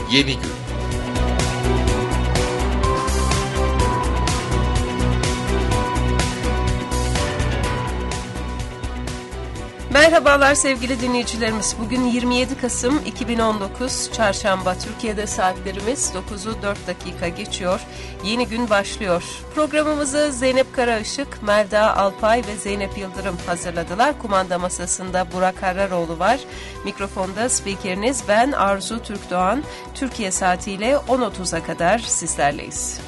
yeni gün. Merhabalar sevgili dinleyicilerimiz. Bugün 27 Kasım 2019 Çarşamba. Türkiye'de saatlerimiz 9'u 4 dakika geçiyor. Yeni gün başlıyor. Programımızı Zeynep Karaışık, Melda Alpay ve Zeynep Yıldırım hazırladılar. Kumanda masasında Burak Harraroğlu var. Mikrofonda spikeriniz ben Arzu Türkdoğan. Türkiye saatiyle 10.30'a kadar sizlerleyiz.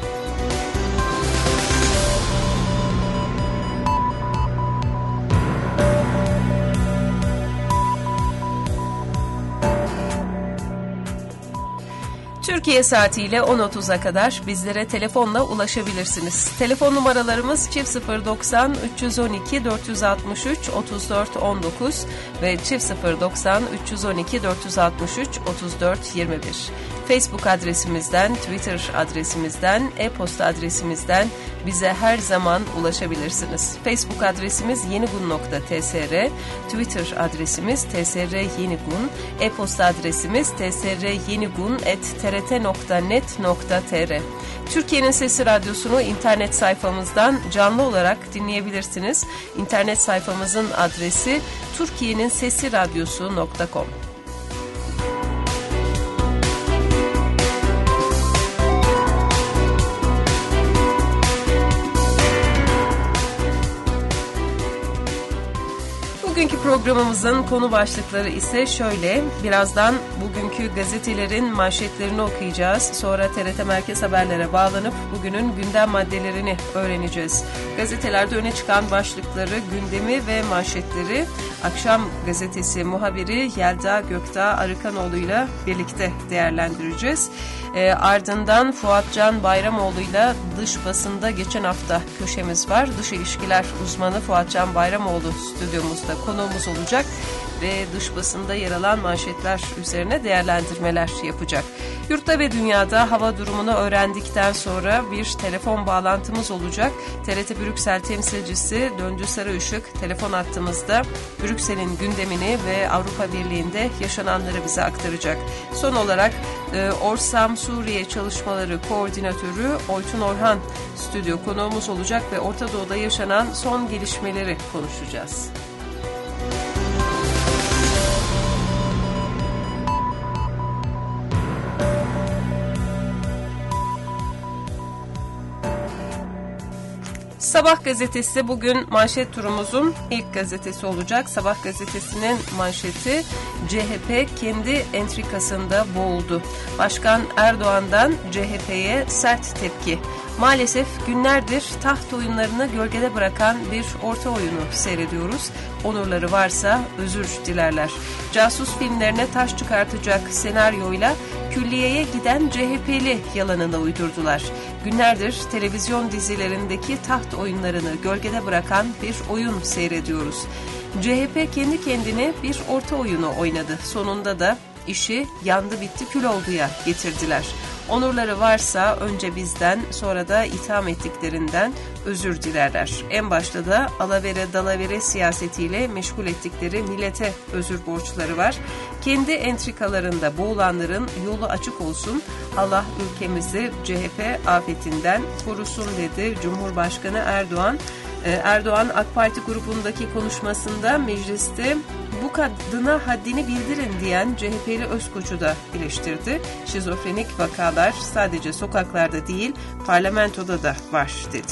Türkiye saatiyle 10.30'a kadar bizlere telefonla ulaşabilirsiniz. Telefon numaralarımız 090 312 463 34 19 ve 090 312 463 34 21. Facebook adresimizden, Twitter adresimizden, e-posta adresimizden bize her zaman ulaşabilirsiniz. Facebook adresimiz yenigun.tsr, Twitter adresimiz tsryenigun, e-posta adresimiz tsryenigun@trt.net.tr. Türkiye'nin Sesi Radyosu'nu internet sayfamızdan canlı olarak dinleyebilirsiniz. İnternet sayfamızın adresi turkiyeninsesiradyosu.com. Bugünkü programımızın konu başlıkları ise şöyle. Birazdan bugünkü gazetelerin manşetlerini okuyacağız. Sonra TRT Merkez Haberler'e bağlanıp bugünün gündem maddelerini öğreneceğiz. Gazetelerde öne çıkan başlıkları, gündemi ve manşetleri Akşam Gazetesi muhabiri Yelda Gökdağ Arıkanoğlu'yla birlikte değerlendireceğiz. Ardından Fuatcan Bayramoğlu'yla dış basında geçen hafta köşemiz var. Dış ilişkiler uzmanı Fuatcan Bayramoğlu stüdyomuzda konuğumuz olacak ve dış basında yer alan manşetler üzerine değerlendirmeler yapacak. Yurtta ve dünyada hava durumunu öğrendikten sonra bir telefon bağlantımız olacak. TRT Brüksel temsilcisi Döndü Sarıışık telefon hattımızda Brüksel'in gündemini ve Avrupa Birliği'nde yaşananları bize aktaracak. Son olarak Orsam Suriye Çalışmaları Koordinatörü Oytun Orhan stüdyo konuğumuz olacak ve Orta Doğu'da yaşanan son gelişmeleri konuşacağız. Sabah gazetesi bugün manşet turumuzun ilk gazetesi olacak. Sabah gazetesinin manşeti CHP kendi entrikasında boğuldu. Başkan Erdoğan'dan CHP'ye sert tepki. Maalesef günlerdir taht oyunlarını gölgede bırakan bir orta oyunu seyrediyoruz. Onurları varsa özür dilerler. Casus filmlerine taş çıkartacak senaryoyla külliyeye giden CHP'li yalanını uydurdular. Günlerdir televizyon dizilerindeki taht oyunlarını gölgede bırakan bir oyun seyrediyoruz. CHP kendi kendine bir orta oyunu oynadı. Sonunda da işi yandı bitti kül olduya getirdiler. Onurları varsa önce bizden sonra da itham ettiklerinden özür dilerler. En başta da alavere dalavere siyasetiyle meşgul ettikleri millete özür borçları var. Kendi entrikalarında boğulanların yolu açık olsun. Allah ülkemizi CHP afetinden korusun dedi Cumhurbaşkanı Erdoğan. Erdoğan AK Parti grubundaki konuşmasında mecliste bu kadına haddini bildirin diyen CHP'li Özkoç'u da eleştirdi. Şizofrenik vakalar sadece sokaklarda değil parlamentoda da var dedi.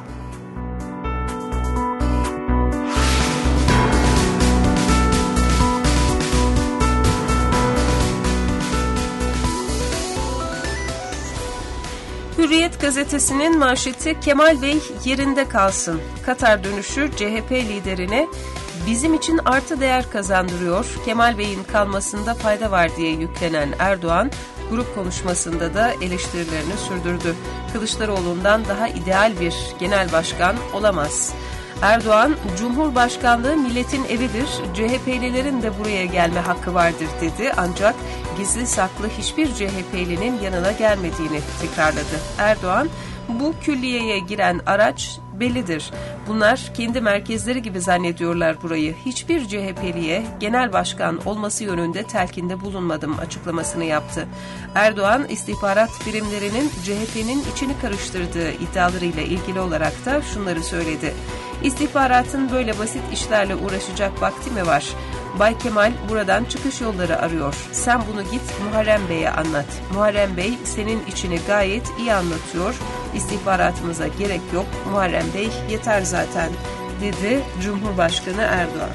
Hürriyet gazetesinin manşeti Kemal Bey yerinde kalsın. Katar dönüşü CHP liderine bizim için artı değer kazandırıyor. Kemal Bey'in kalmasında fayda var diye yüklenen Erdoğan, grup konuşmasında da eleştirilerini sürdürdü. Kılıçdaroğlu'ndan daha ideal bir genel başkan olamaz. Erdoğan, Cumhurbaşkanlığı milletin evidir, CHP'lilerin de buraya gelme hakkı vardır dedi. Ancak gizli saklı hiçbir CHP'linin yanına gelmediğini tekrarladı. Erdoğan, bu külliyeye giren araç bellidir. Bunlar kendi merkezleri gibi zannediyorlar burayı. Hiçbir CHP'liye genel başkan olması yönünde telkinde bulunmadım açıklamasını yaptı. Erdoğan, istihbarat birimlerinin CHP'nin içini karıştırdığı iddialarıyla ilgili olarak da şunları söyledi. İstihbaratın böyle basit işlerle uğraşacak vakti mi var? Bay Kemal buradan çıkış yolları arıyor. Sen bunu git Muharrem Bey'e anlat. Muharrem Bey senin içini gayet iyi anlatıyor. İstihbaratımıza gerek yok. Muharrem Bey yeter zaten, dedi Cumhurbaşkanı Erdoğan.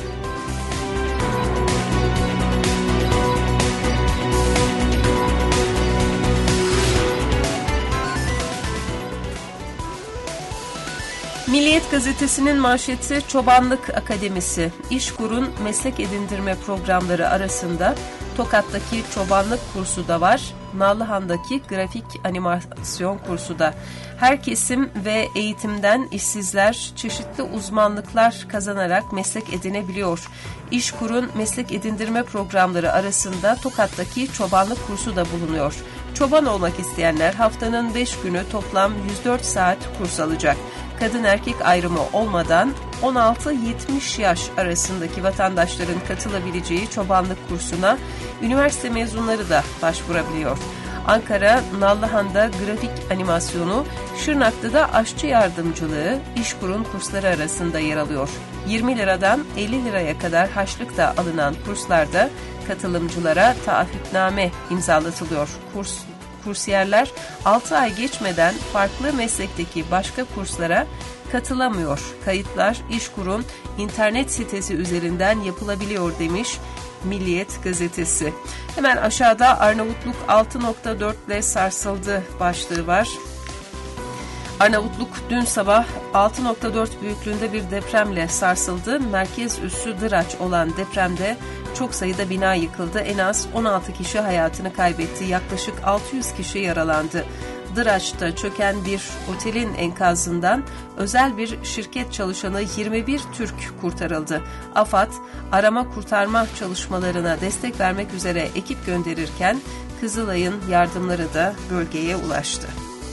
Milliyet gazetesinin manşeti Çobanlık Akademisi. İşkur'un meslek edindirme programları arasında Tokat'taki çobanlık kursu da var. Nallıhan'daki grafik animasyon kursu da. Her kesim ve eğitimden işsizler çeşitli uzmanlıklar kazanarak meslek edinebiliyor. İşkur'un meslek edindirme programları arasında Tokat'taki çobanlık kursu da bulunuyor. Çoban olmak isteyenler haftanın 5 günü toplam 104 saat kurs alacak. Kadın erkek ayrımı olmadan 16-70 yaş arasındaki vatandaşların katılabileceği çobanlık kursuna üniversite mezunları da başvurabiliyor. Ankara, Nallıhan'da grafik animasyonu, Şırnak'ta da aşçı yardımcılığı İşkur'un kursları arasında yer alıyor. 20 liradan 50 liraya kadar harçlık da alınan kurslarda katılımcılara taahhütname imzalatılıyor. Kursiyerler 6 ay geçmeden farklı meslekteki başka kurslara katılamıyor. Kayıtlar İşkur'un internet sitesi üzerinden yapılabiliyor demiş Milliyet gazetesi. Hemen aşağıda Arnavutluk 6.4 ile sarsıldı başlığı var. Arnavutluk dün sabah 6.4 büyüklüğünde bir depremle sarsıldı. Merkez üssü Dıraç olan depremde çok sayıda bina yıkıldı. En az 16 kişi hayatını kaybetti. Yaklaşık 600 kişi yaralandı. Dıraç'ta çöken bir otelin enkazından özel bir şirket çalışanı 21 Türk kurtarıldı. AFAD, arama kurtarma çalışmalarına destek vermek üzere ekip gönderirken Kızılay'ın yardımları da bölgeye ulaştı.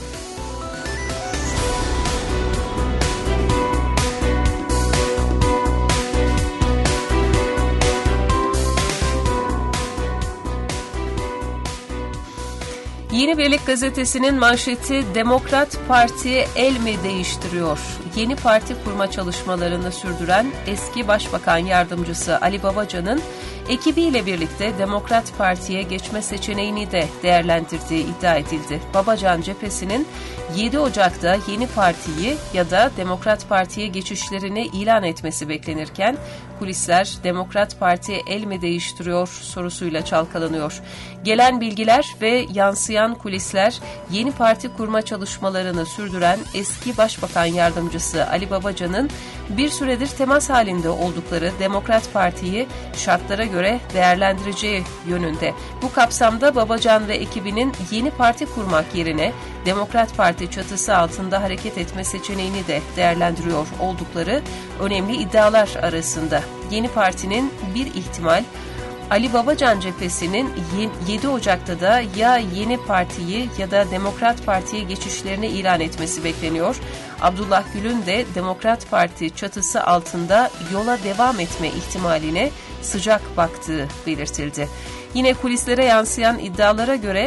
Yeni Birlik gazetesinin manşeti Demokrat Parti el mi değiştiriyor? Yeni parti kurma çalışmalarını sürdüren eski Başbakan Yardımcısı Ali Babacan'ın ekibiyle birlikte Demokrat Parti'ye geçme seçeneğini de değerlendirdiği iddia edildi. Babacan cephesinin 7 Ocak'ta yeni partiyi ya da Demokrat Parti'ye geçişlerini ilan etmesi beklenirken kulisler Demokrat Parti el mi değiştiriyor sorusuyla çalkalanıyor. Gelen bilgiler ve yansıyan kulisler yeni parti kurma çalışmalarını sürdüren eski Başbakan Yardımcısı Ali Babacan'ın bir süredir temas halinde oldukları Demokrat Parti'yi şartlara göre değerlendireceği yönünde. Bu kapsamda Babacan ve ekibinin yeni parti kurmak yerine Demokrat Parti çatısı altında hareket etme seçeneğini de değerlendiriyor oldukları önemli iddialar arasında. Yeni partinin bir ihtimal Ali Babacan cephesinin 7 Ocak'ta da ya yeni partiyi ya da Demokrat Parti'ye geçişlerini ilan etmesi bekleniyor. Abdullah Gül'ün de Demokrat Parti çatısı altında yola devam etme ihtimaline sıcak baktığı belirtildi. Yine kulislere yansıyan iddialara göre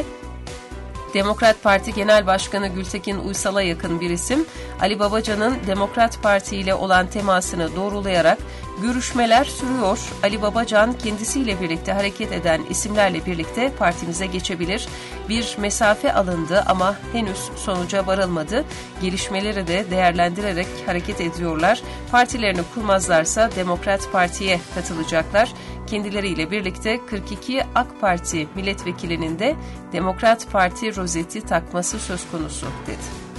Demokrat Parti Genel Başkanı Gültekin Uysal'a yakın bir isim, Ali Babacan'ın Demokrat Parti ile olan temasını doğrulayarak görüşmeler sürüyor. Ali Babacan kendisiyle birlikte hareket eden isimlerle birlikte partimize geçebilir. Bir mesafe alındı ama henüz sonuca varılmadı. Gelişmeleri de değerlendirerek hareket ediyorlar. Partilerini kurmazlarsa Demokrat Parti'ye katılacaklar. Kendileriyle birlikte 42 AK Parti milletvekilinin de Demokrat Parti rozeti takması söz konusu dedi.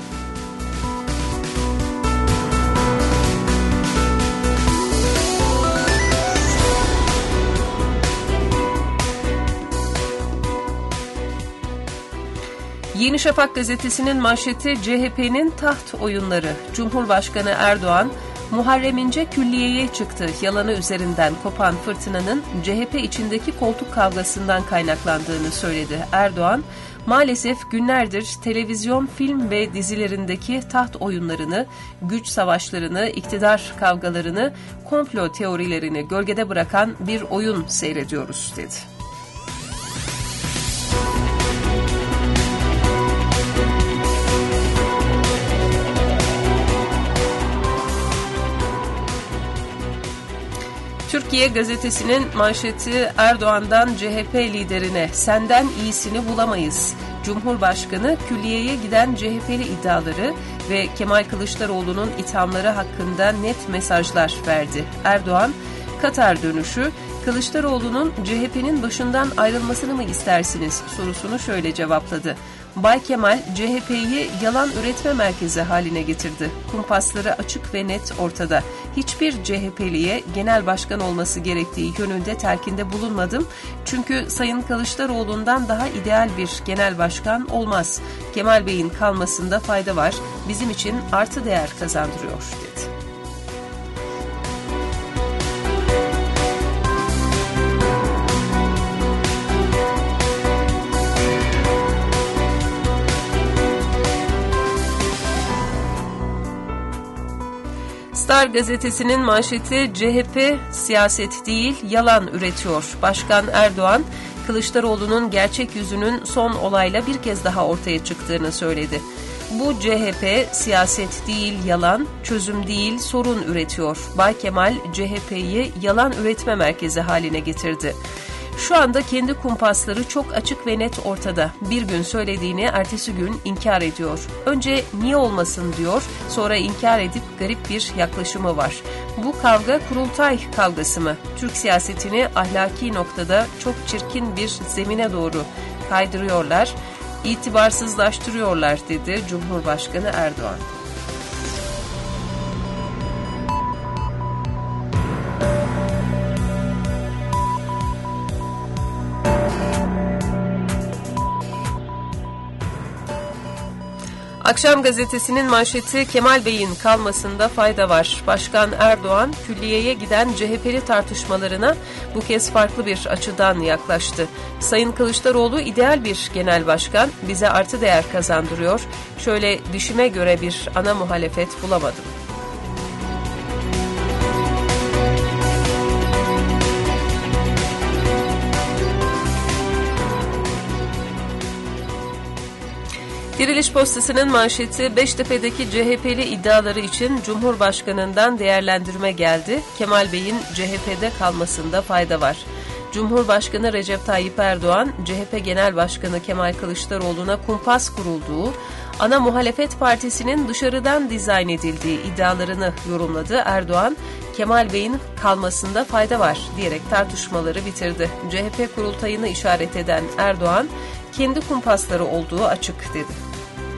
Yeni Şafak gazetesinin manşeti CHP'nin taht oyunları. Cumhurbaşkanı Erdoğan, Muharrem İnce külliyeye çıktı. Yalanı üzerinden kopan fırtınanın CHP içindeki koltuk kavgasından kaynaklandığını söyledi. Erdoğan, maalesef günlerdir televizyon, film ve dizilerindeki taht oyunlarını, güç savaşlarını, iktidar kavgalarını, komplo teorilerini gölgede bırakan bir oyun seyrediyoruz, dedi. Türkiye Gazetesi'nin manşeti Erdoğan'dan CHP liderine "Senden iyisini bulamayız." Cumhurbaşkanı külliyeye giden CHP'li iddiaları ve Kemal Kılıçdaroğlu'nun ithamları hakkında net mesajlar verdi. Erdoğan, Katar dönüşü, Kılıçdaroğlu'nun CHP'nin başından ayrılmasını mı istersiniz sorusunu şöyle cevapladı. Bay Kemal, CHP'yi yalan üretme merkezi haline getirdi. Kumpasları açık ve net ortada. Hiçbir CHP'liye genel başkan olması gerektiği yönünde telkinde bulunmadım. Çünkü Sayın Kılıçdaroğlu'ndan daha ideal bir genel başkan olmaz. Kemal Bey'in kalmasında fayda var. Bizim için artı değer kazandırıyor, dedi. Star gazetesinin manşeti CHP siyaset değil yalan üretiyor. Başkan Erdoğan, Kılıçdaroğlu'nun gerçek yüzünün son olayla bir kez daha ortaya çıktığını söyledi. Bu CHP siyaset değil yalan, çözüm değil sorun üretiyor. Bay Kemal CHP'yi yalan üretme merkezi haline getirdi. Şu anda kendi kumpasları çok açık ve net ortada. Bir gün söylediğini ertesi gün inkar ediyor. Önce niye olmasın diyor, sonra inkar edip garip bir yaklaşımı var. Bu kavga kurultay kavgası mı? Türk siyasetini ahlaki noktada çok çirkin bir zemine doğru kaydırıyorlar, itibarsızlaştırıyorlar, dedi Cumhurbaşkanı Erdoğan. Akşam gazetesinin manşeti Kemal Bey'in kalmasında fayda var. Başkan Erdoğan, külliyeye giden CHP'li tartışmalarına bu kez farklı bir açıdan yaklaştı. Sayın Kılıçdaroğlu ideal bir genel başkan, bize artı değer kazandırıyor. Şöyle dişime göre bir ana muhalefet bulamadım. Diriliş Postası'nın manşeti Beştepe'deki CHP'li iddiaları için Cumhurbaşkanı'ndan değerlendirme geldi. Kemal Bey'in CHP'de kalmasında fayda var. Cumhurbaşkanı Recep Tayyip Erdoğan, CHP Genel Başkanı Kemal Kılıçdaroğlu'na kumpas kurulduğu, ana muhalefet partisinin dışarıdan dizayn edildiği iddialarını yorumladı. Erdoğan, Kemal Bey'in kalmasında fayda var diyerek tartışmaları bitirdi. CHP kurultayını işaret eden Erdoğan, kendi kumpasları olduğu açık, dedi.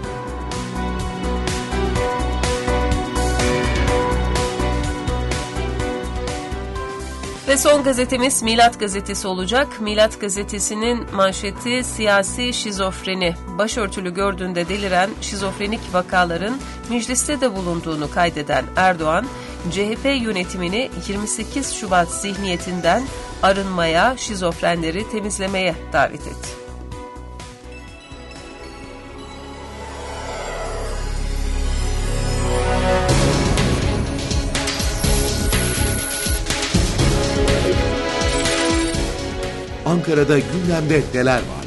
Ve son gazetemiz Milat Gazetesi olacak. Milat Gazetesi'nin manşeti siyasi şizofreni. Başörtülü gördüğünde deliren şizofrenik vakaların mecliste de bulunduğunu kaydeden Erdoğan, CHP yönetimini 28 Şubat zihniyetinden arınmaya, şizofrenleri temizlemeye davet etti. Ankara'da gündemde neler var?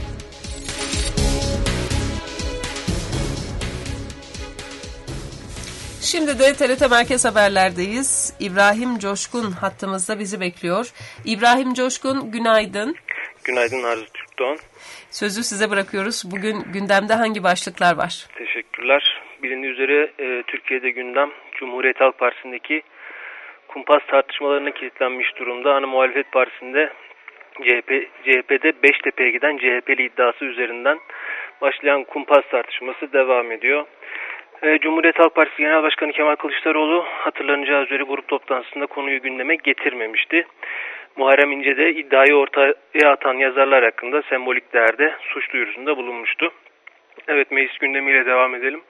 Şimdi de TRT Merkez Haberler'deyiz. İbrahim Coşkun hattımızda bizi bekliyor. İbrahim Coşkun, günaydın. Günaydın Arzu Türkdoğan. Sözü size bırakıyoruz. Bugün gündemde hangi başlıklar var? Teşekkürler. Bilindiği üzere Türkiye'de gündem Cumhuriyet Halk Partisi'ndeki kumpas tartışmalarına kilitlenmiş durumda. Ana Muhalefet Partisi'nde CHP'de Beştepe'ye giden CHP'li iddiası üzerinden başlayan kumpas tartışması devam ediyor. Cumhuriyet Halk Partisi Genel Başkanı Kemal Kılıçdaroğlu hatırlanacağı üzere grup toplantısında konuyu gündeme getirmemişti. Muharrem İnce de iddiayı ortaya atan yazarlar hakkında sembolik değerde suç duyurusunda bulunmuştu. Evet, meclis gündemiyle devam edelim.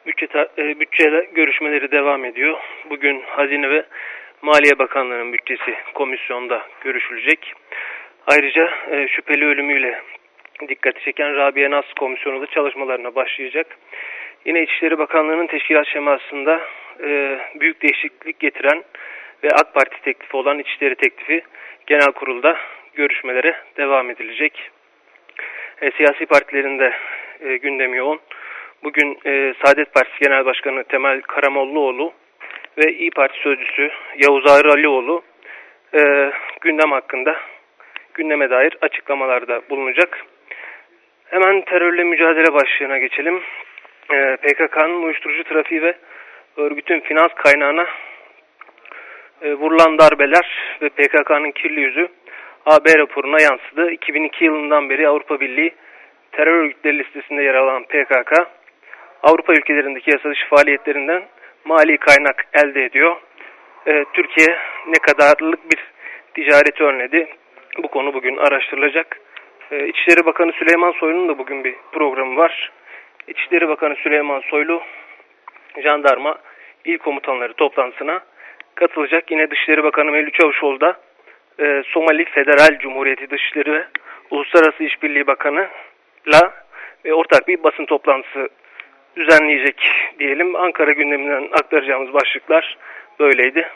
bütçe görüşmeleri devam ediyor. Bugün Hazine ve Maliye Bakanlığı'nın bütçesi komisyonda görüşülecek. Ayrıca şüpheli ölümüyle dikkati çeken Rabia Naz Komisyonu da çalışmalarına başlayacak. Yine İçişleri Bakanlığı'nın teşkilat şemasında büyük değişiklik getiren ve AK Parti teklifi olan İçişleri teklifi genel kurulda görüşmelere devam edilecek. Siyasi partilerin de gündemi yoğun. Bugün Saadet Partisi Genel Başkanı Temel Karamollaoğlu ve İYİ Parti Sözcüsü Yavuz Ağrı Alioğlu gündem hakkında gündeme dair açıklamalarda bulunacak. Hemen terörle mücadele başlığına geçelim. PKK'nın uyuşturucu trafiği ve örgütün finans kaynağına vurulan darbeler ve PKK'nın kirli yüzü AB raporuna yansıdı. 2002 yılından beri Avrupa Birliği terör örgütleri listesinde yer alan PKK, Avrupa ülkelerindeki yasa dışı faaliyetlerinden mali kaynak elde ediyor. Türkiye ne kadarlık bir ticareti önledi? Bu konu bugün araştırılacak. İçişleri Bakanı Süleyman Soylu'nun da bugün bir programı var. İçişleri Bakanı Süleyman Soylu, jandarma il komutanları toplantısına katılacak. Yine Dışişleri Bakanı Mevlüt Çavuşoğlu da Somali Federal Cumhuriyeti Dışişleri ve Uluslararası İşbirliği Bakanı'la ortak bir basın toplantısı düzenleyecek diyelim. Ankara gündeminden aktaracağımız başlıklar böyleydi.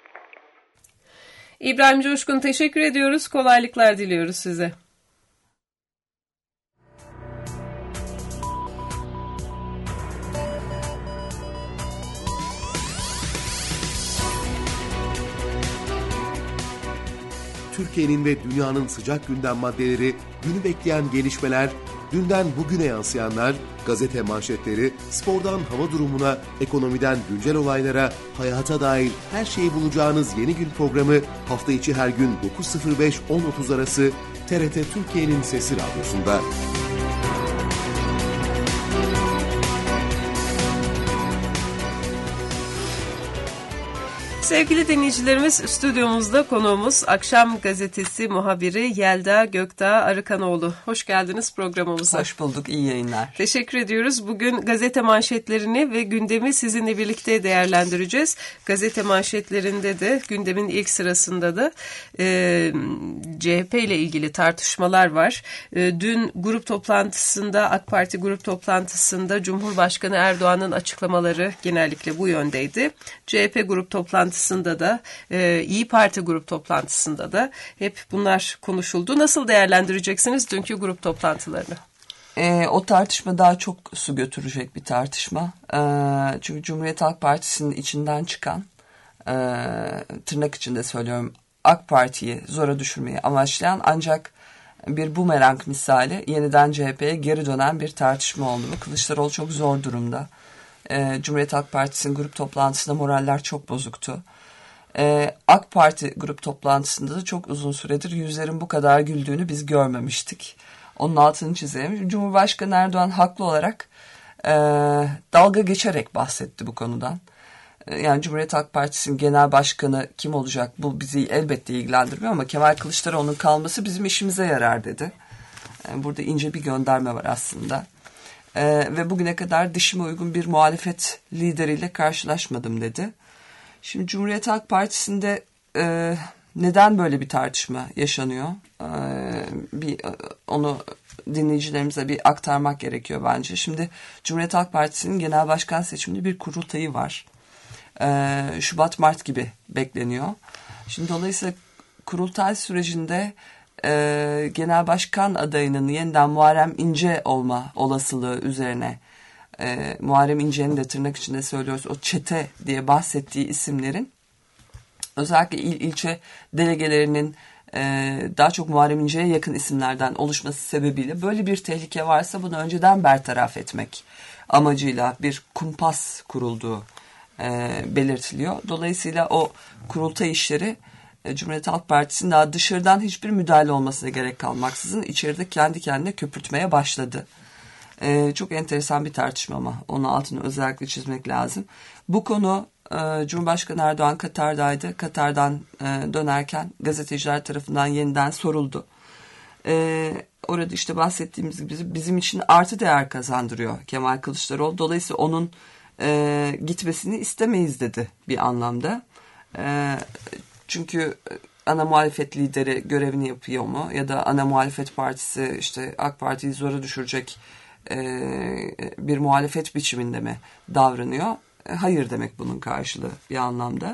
İbrahim Coşkun, teşekkür ediyoruz. Kolaylıklar diliyoruz size. Türkiye'nin ve dünyanın sıcak gündem maddeleri, günü bekleyen gelişmeler, dünden bugüne yansıyanlar, gazete manşetleri, spordan hava durumuna, ekonomiden güncel olaylara, hayata dair her şeyi bulacağınız Yeni Gün programı hafta içi her gün 9.05-10.30 arası TRT Türkiye'nin Sesi Radyosu'nda. Sevgili dinleyicilerimiz, stüdyomuzda konuğumuz Akşam Gazetesi muhabiri Yelda Gökdağ Arıkanoğlu. Hoş geldiniz programımıza. Hoş bulduk, iyi yayınlar. Teşekkür ediyoruz. Bugün gazete manşetlerini ve gündemi sizinle birlikte değerlendireceğiz. Gazete manşetlerinde de gündemin ilk sırasında da CHP ile ilgili tartışmalar var. Dün grup toplantısında, AK Parti grup toplantısında Cumhurbaşkanı Erdoğan'ın açıklamaları genellikle bu yöndeydi. CHP grup toplantısında da İYİ Parti grup toplantısında da hep bunlar konuşuldu. Nasıl değerlendireceksiniz dünkü grup toplantılarını? O tartışma daha çok su götürecek bir tartışma. Çünkü Cumhuriyet Halk Partisi'nin içinden çıkan, tırnak içinde söylüyorum, AK Parti'yi zora düşürmeyi amaçlayan ancak bir bumerang misali yeniden CHP'ye geri dönen bir tartışma oldu. Kılıçdaroğlu çok zor durumda. Cumhuriyet Halk Partisi'nin grup toplantısında moraller çok bozuktu. AK Parti grup toplantısında da çok uzun süredir yüzlerin bu kadar güldüğünü biz görmemiştik. Onun altını çizelim. Cumhurbaşkanı Erdoğan haklı olarak dalga geçerek bahsetti bu konudan. Yani Cumhuriyet Halk Partisi'nin genel başkanı kim olacak, bu bizi elbette ilgilendirmiyor ama Kemal Kılıçdaroğlu'nun kalması bizim işimize yarar dedi. Burada ince bir gönderme var aslında. Ve bugüne kadar dişime uygun bir muhalefet lideriyle karşılaşmadım dedi. Şimdi Cumhuriyet Halk Partisi'nde neden böyle bir tartışma yaşanıyor? Onu dinleyicilerimize bir aktarmak gerekiyor bence. Şimdi Cumhuriyet Halk Partisi'nin genel başkan seçiminde bir kurultayı var. Şubat-Mart gibi bekleniyor. Şimdi dolayısıyla kurultay sürecinde genel başkan adayının yeniden Muharrem İnce olma olasılığı üzerine Muharrem İnce'nin de tırnak içinde söylüyoruz o çete diye bahsettiği isimlerin özellikle ilçe delegelerinin daha çok Muharrem İnce'ye yakın isimlerden oluşması sebebiyle böyle bir tehlike varsa bunu önceden bertaraf etmek amacıyla bir kumpas kurulduğu belirtiliyor. Dolayısıyla o kurultay işleri Cumhuriyet Halk Partisi'nin daha dışarıdan hiçbir müdahale olmasına gerek kalmaksızın içeride kendi kendine köpürtmeye başladı. Çok enteresan bir tartışma ama onun altını özellikle çizmek lazım. Bu konu Cumhurbaşkanı Erdoğan Katar'daydı. Katar'dan dönerken gazeteciler tarafından yeniden soruldu. Orada işte bahsettiğimiz gibi bizim için artı değer kazandırıyor Kemal Kılıçdaroğlu. Dolayısıyla onun gitmesini istemeyiz dedi bir anlamda. Çünkü ana muhalefet lideri görevini yapıyor mu? Ya da ana muhalefet partisi işte AK Parti'yi zora düşürecek bir muhalefet biçiminde mi davranıyor? Hayır demek bunun karşılığı bir anlamda.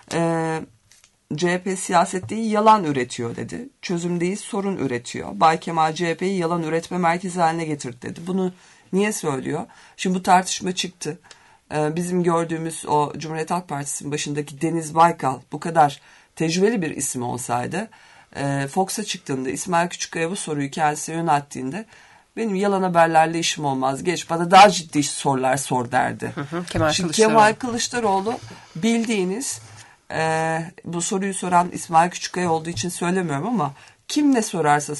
CHP siyaset değil yalan üretiyor dedi. Çözüm değil sorun üretiyor. Bay Kemal CHP'yi yalan üretme merkezi haline getirdi dedi. Bunu niye söylüyor? Şimdi bu tartışma çıktı. Bizim gördüğümüz o Cumhuriyet Halk Partisi'nin başındaki Deniz Baykal bu kadar tecrübeli bir isim olsaydı Fox'a çıktığında İsmail Küçükkaya bu soruyu kendisine yönelttiğinde benim yalan haberlerle işim olmaz. Geç bana daha ciddi sorular sor derdi. Kemal Kılıçdaroğlu bildiğiniz bu soruyu soran İsmail Küçükkaya olduğu için söylemiyorum ama kim ne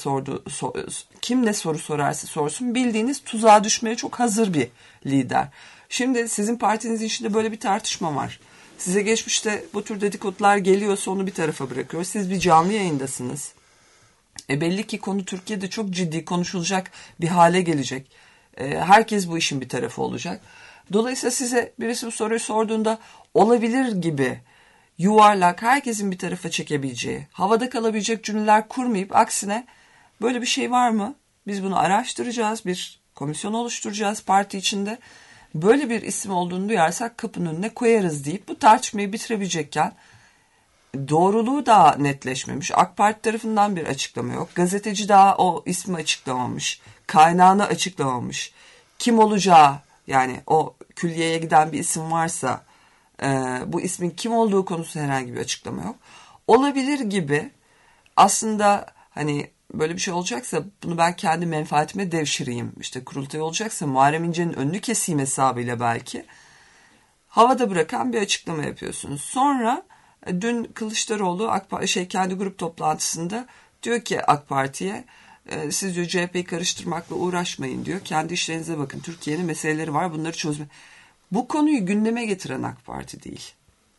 soru sorarsa sorsun bildiğiniz tuzağa düşmeye çok hazır bir lider. Şimdi sizin partinizin içinde böyle bir tartışma var. Size geçmişte bu tür dedikodular geliyorsa onu bir tarafa bırakıyor. Siz bir canlı yayındasınız. Belli ki konu Türkiye'de çok ciddi konuşulacak bir hale gelecek. Herkes bu işin bir tarafı olacak. Dolayısıyla size birisi bu soruyu sorduğunda olabilir gibi yuvarlak, herkesin bir tarafa çekebileceği, havada kalabilecek cümleler kurmayıp aksine böyle bir şey var mı? Biz bunu araştıracağız, bir komisyon oluşturacağız parti içinde. Böyle bir isim olduğunu duyarsak kapının önüne koyarız deyip bu tartışmayı bitirebilecekken doğruluğu daha netleşmemiş. AK Parti tarafından bir açıklama yok. Gazeteci daha o ismi açıklamamış. Kaynağını açıklamamış. Kim olacağı yani o külliyeye giden bir isim varsa bu ismin kim olduğu konusunda herhangi bir açıklama yok. Olabilir gibi aslında hani böyle bir şey olacaksa bunu ben kendi menfaatime devşireyim. İşte kurultay olacaksa Muharrem İnce'nin önünü keseyim hesabıyla belki. Havada bırakan bir açıklama yapıyorsunuz. Sonra dün Kılıçdaroğlu kendi grup toplantısında diyor ki AK Parti'ye siz diyor CHP'yi karıştırmakla uğraşmayın diyor. Kendi işlerinize bakın. Türkiye'nin meseleleri var bunları çözme. Bu konuyu gündeme getiren AK Parti değil.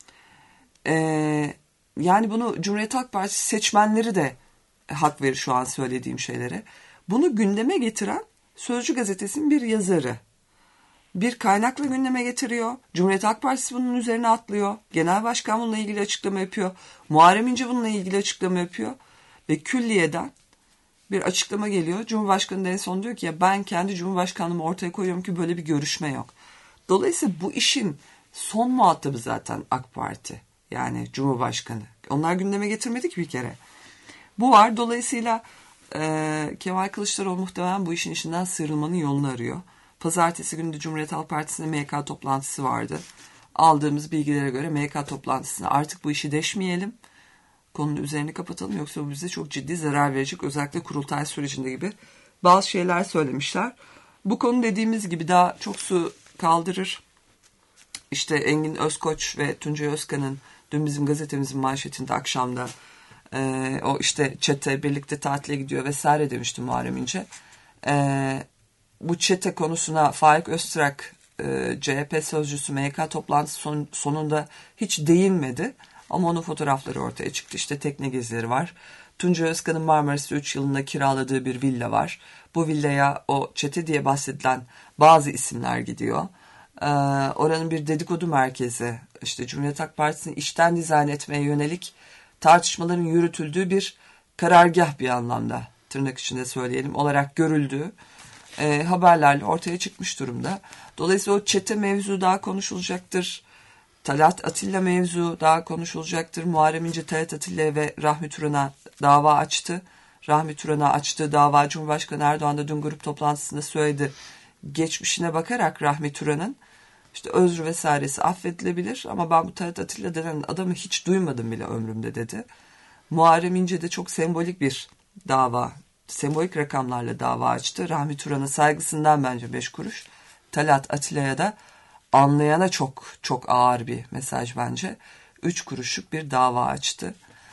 Yani bunu Cumhuriyet Halk Partisi seçmenleri de hak verir şu an söylediğim şeylere. Bunu gündeme getiren Sözcü Gazetesi'nin bir yazarı. Bir kaynakla gündeme getiriyor. Cumhuriyet Halk Partisi bunun üzerine atlıyor. Genel Başkan bununla ilgili açıklama yapıyor. Muharrem İnce bununla ilgili açıklama yapıyor. Ve külliyeden bir açıklama geliyor. Cumhurbaşkanı da en son diyor ki ya ben kendi Cumhurbaşkanlığımı ortaya koyuyorum ki böyle bir görüşme yok. Dolayısıyla bu işin son muhatabı zaten AK Parti. Yani Cumhurbaşkanı. Onlar gündeme getirmedik bir kere. Bu var. Dolayısıyla Kemal Kılıçdaroğlu muhtemelen bu işin içinden sıyrılmanın yolunu arıyor. Pazartesi günü de Cumhuriyet Halk Partisi'nde MYK toplantısı vardı. Aldığımız bilgilere göre MYK toplantısında artık bu işi deşmeyelim. Konunun üzerini kapatalım yoksa bu bize çok ciddi zarar verecek. Özellikle kurultay sürecinde gibi bazı şeyler söylemişler. Bu konu dediğimiz gibi daha çok su kaldırır. İşte Engin Özkoç ve Tuncay Özkan'ın dün bizim gazetemizin manşetinde akşamda o işte çete birlikte tatile gidiyor vesaire demişti Muharrem İnce. Bu çete konusuna Faik Öztürk CHP sözcüsü MYK toplantısı sonunda hiç değinmedi. Ama onun fotoğrafları ortaya çıktı. İşte tekne gezileri var. Tuncay Özkan'ın Marmaris'te 3 yılında kiraladığı bir villa var. Bu villaya o çete diye bahsedilen bazı isimler gidiyor. Oranın bir dedikodu merkezi. İşte Cumhuriyet Halk Partisi'ni içten dizayn etmeye yönelik tartışmaların yürütüldüğü bir karargah bir anlamda tırnak içinde söyleyelim olarak görüldüğü haberlerle ortaya çıkmış durumda. Dolayısıyla o çete mevzu daha konuşulacaktır. Talat Atilla mevzu daha konuşulacaktır. Muharrem İnce Talat Atilla ve Rahmi Turan'a dava açtı. Rahmi Turan'a açtığı dava Cumhurbaşkanı Erdoğan da dün grup toplantısında söyledi. Geçmişine bakarak Rahmi Turan'ın işte özrü vesairesi affedilebilir ama ben bu Talat Atilla denen adamı hiç duymadım bile ömrümde dedi. Muharrem İnce de çok sembolik bir dava, sembolik rakamlarla dava açtı. Rahmi Turan'a saygısından bence 5 kuruş. Talat Atilla'ya da anlayana çok çok ağır bir mesaj bence. 3 kuruşluk bir dava açtı.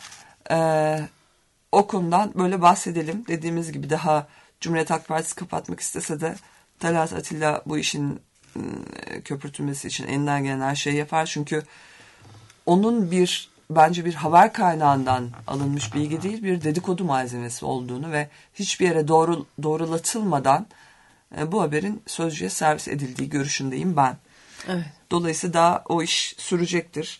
O konudan böyle bahsedelim. Dediğimiz gibi daha Cumhuriyet Halk Partisi kapatmak istese de Talat Atilla bu işin köpürtülmesi için elinden gelen her şeyi yapar. Çünkü onun bence bir haber kaynağından alınmış bilgi değil, bir dedikodu malzemesi olduğunu ve hiçbir yere doğrulatılmadan bu haberin Sözcü'ye servis edildiği görüşündeyim ben. Evet. Dolayısıyla daha o iş sürecektir.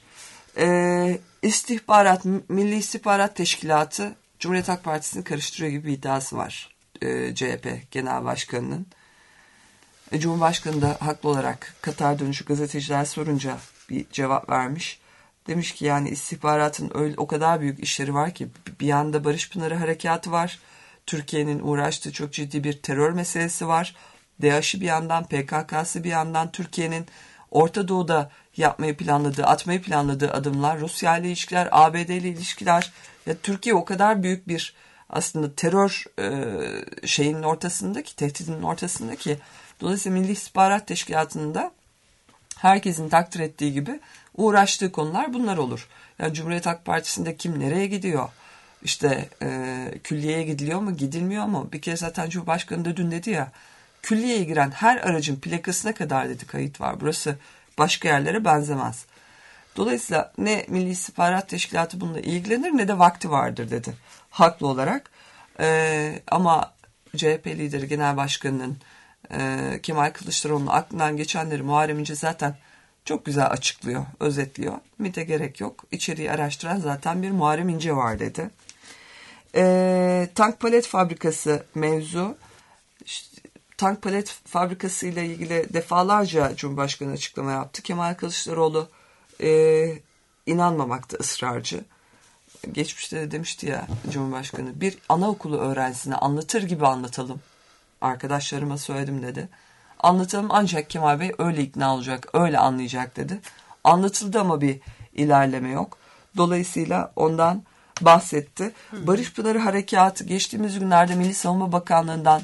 Milli İstihbarat Teşkilatı Cumhuriyet Halk Partisi'ni karıştırıyor gibi bir iddiası var CHP Genel Başkanı'nın. Cumhurbaşkanı da haklı olarak Katar dönüşü gazeteciler sorunca bir cevap vermiş. Demiş ki yani istihbaratın o kadar büyük işleri var ki bir yanda Barış Pınarı Harekatı var. Türkiye'nin uğraştığı çok ciddi bir terör meselesi var. DAEŞ'i bir yandan, PKK'sı bir yandan, Türkiye'nin Orta Doğu'da atmayı planladığı adımlar, Rusya ile ilişkiler, ABD ile ilişkiler. Ya Türkiye o kadar büyük bir aslında terör tehdidinin ortasındaki. Dolayısıyla Milli İstihbarat Teşkilatı'nda herkesin takdir ettiği gibi uğraştığı konular bunlar olur. Yani Cumhuriyet Halk Partisi'nde kim nereye gidiyor? İşte külliyeye gidiliyor mu, gidilmiyor mu? Bir kere zaten Cumhurbaşkanı da dün dedi ya, külliyeye giren her aracın plakasına kadar dedi kayıt var. Burası başka yerlere benzemez. Dolayısıyla ne Milli İstihbarat Teşkilatı bununla ilgilenir ne de vakti vardır dedi. Haklı olarak. Ama CHP lideri Genel Başkanı'nın Kemal Kılıçdaroğlu'nun aklından geçenleri Muharrem İnce zaten çok güzel açıklıyor, özetliyor. MİT'e gerek yok. İçeriği araştıran zaten bir Muharrem İnce var dedi. Tank palet fabrikası mevzu. Tank palet fabrikası ile ilgili defalarca Cumhurbaşkanı açıklama yaptı. Kemal Kılıçdaroğlu inanmamakta ısrarcı. Geçmişte de demişti ya Cumhurbaşkanı, bir anaokulu öğrencisine anlatır gibi anlatalım. Arkadaşlarıma söyledim dedi. Anlatalım ancak Kemal Bey öyle ikna olacak, öyle anlayacak dedi. Anlatıldı ama bir ilerleme yok. Dolayısıyla ondan bahsetti. Barış Pınarı Harekatı geçtiğimiz günlerde Milli Savunma Bakanlığı'ndan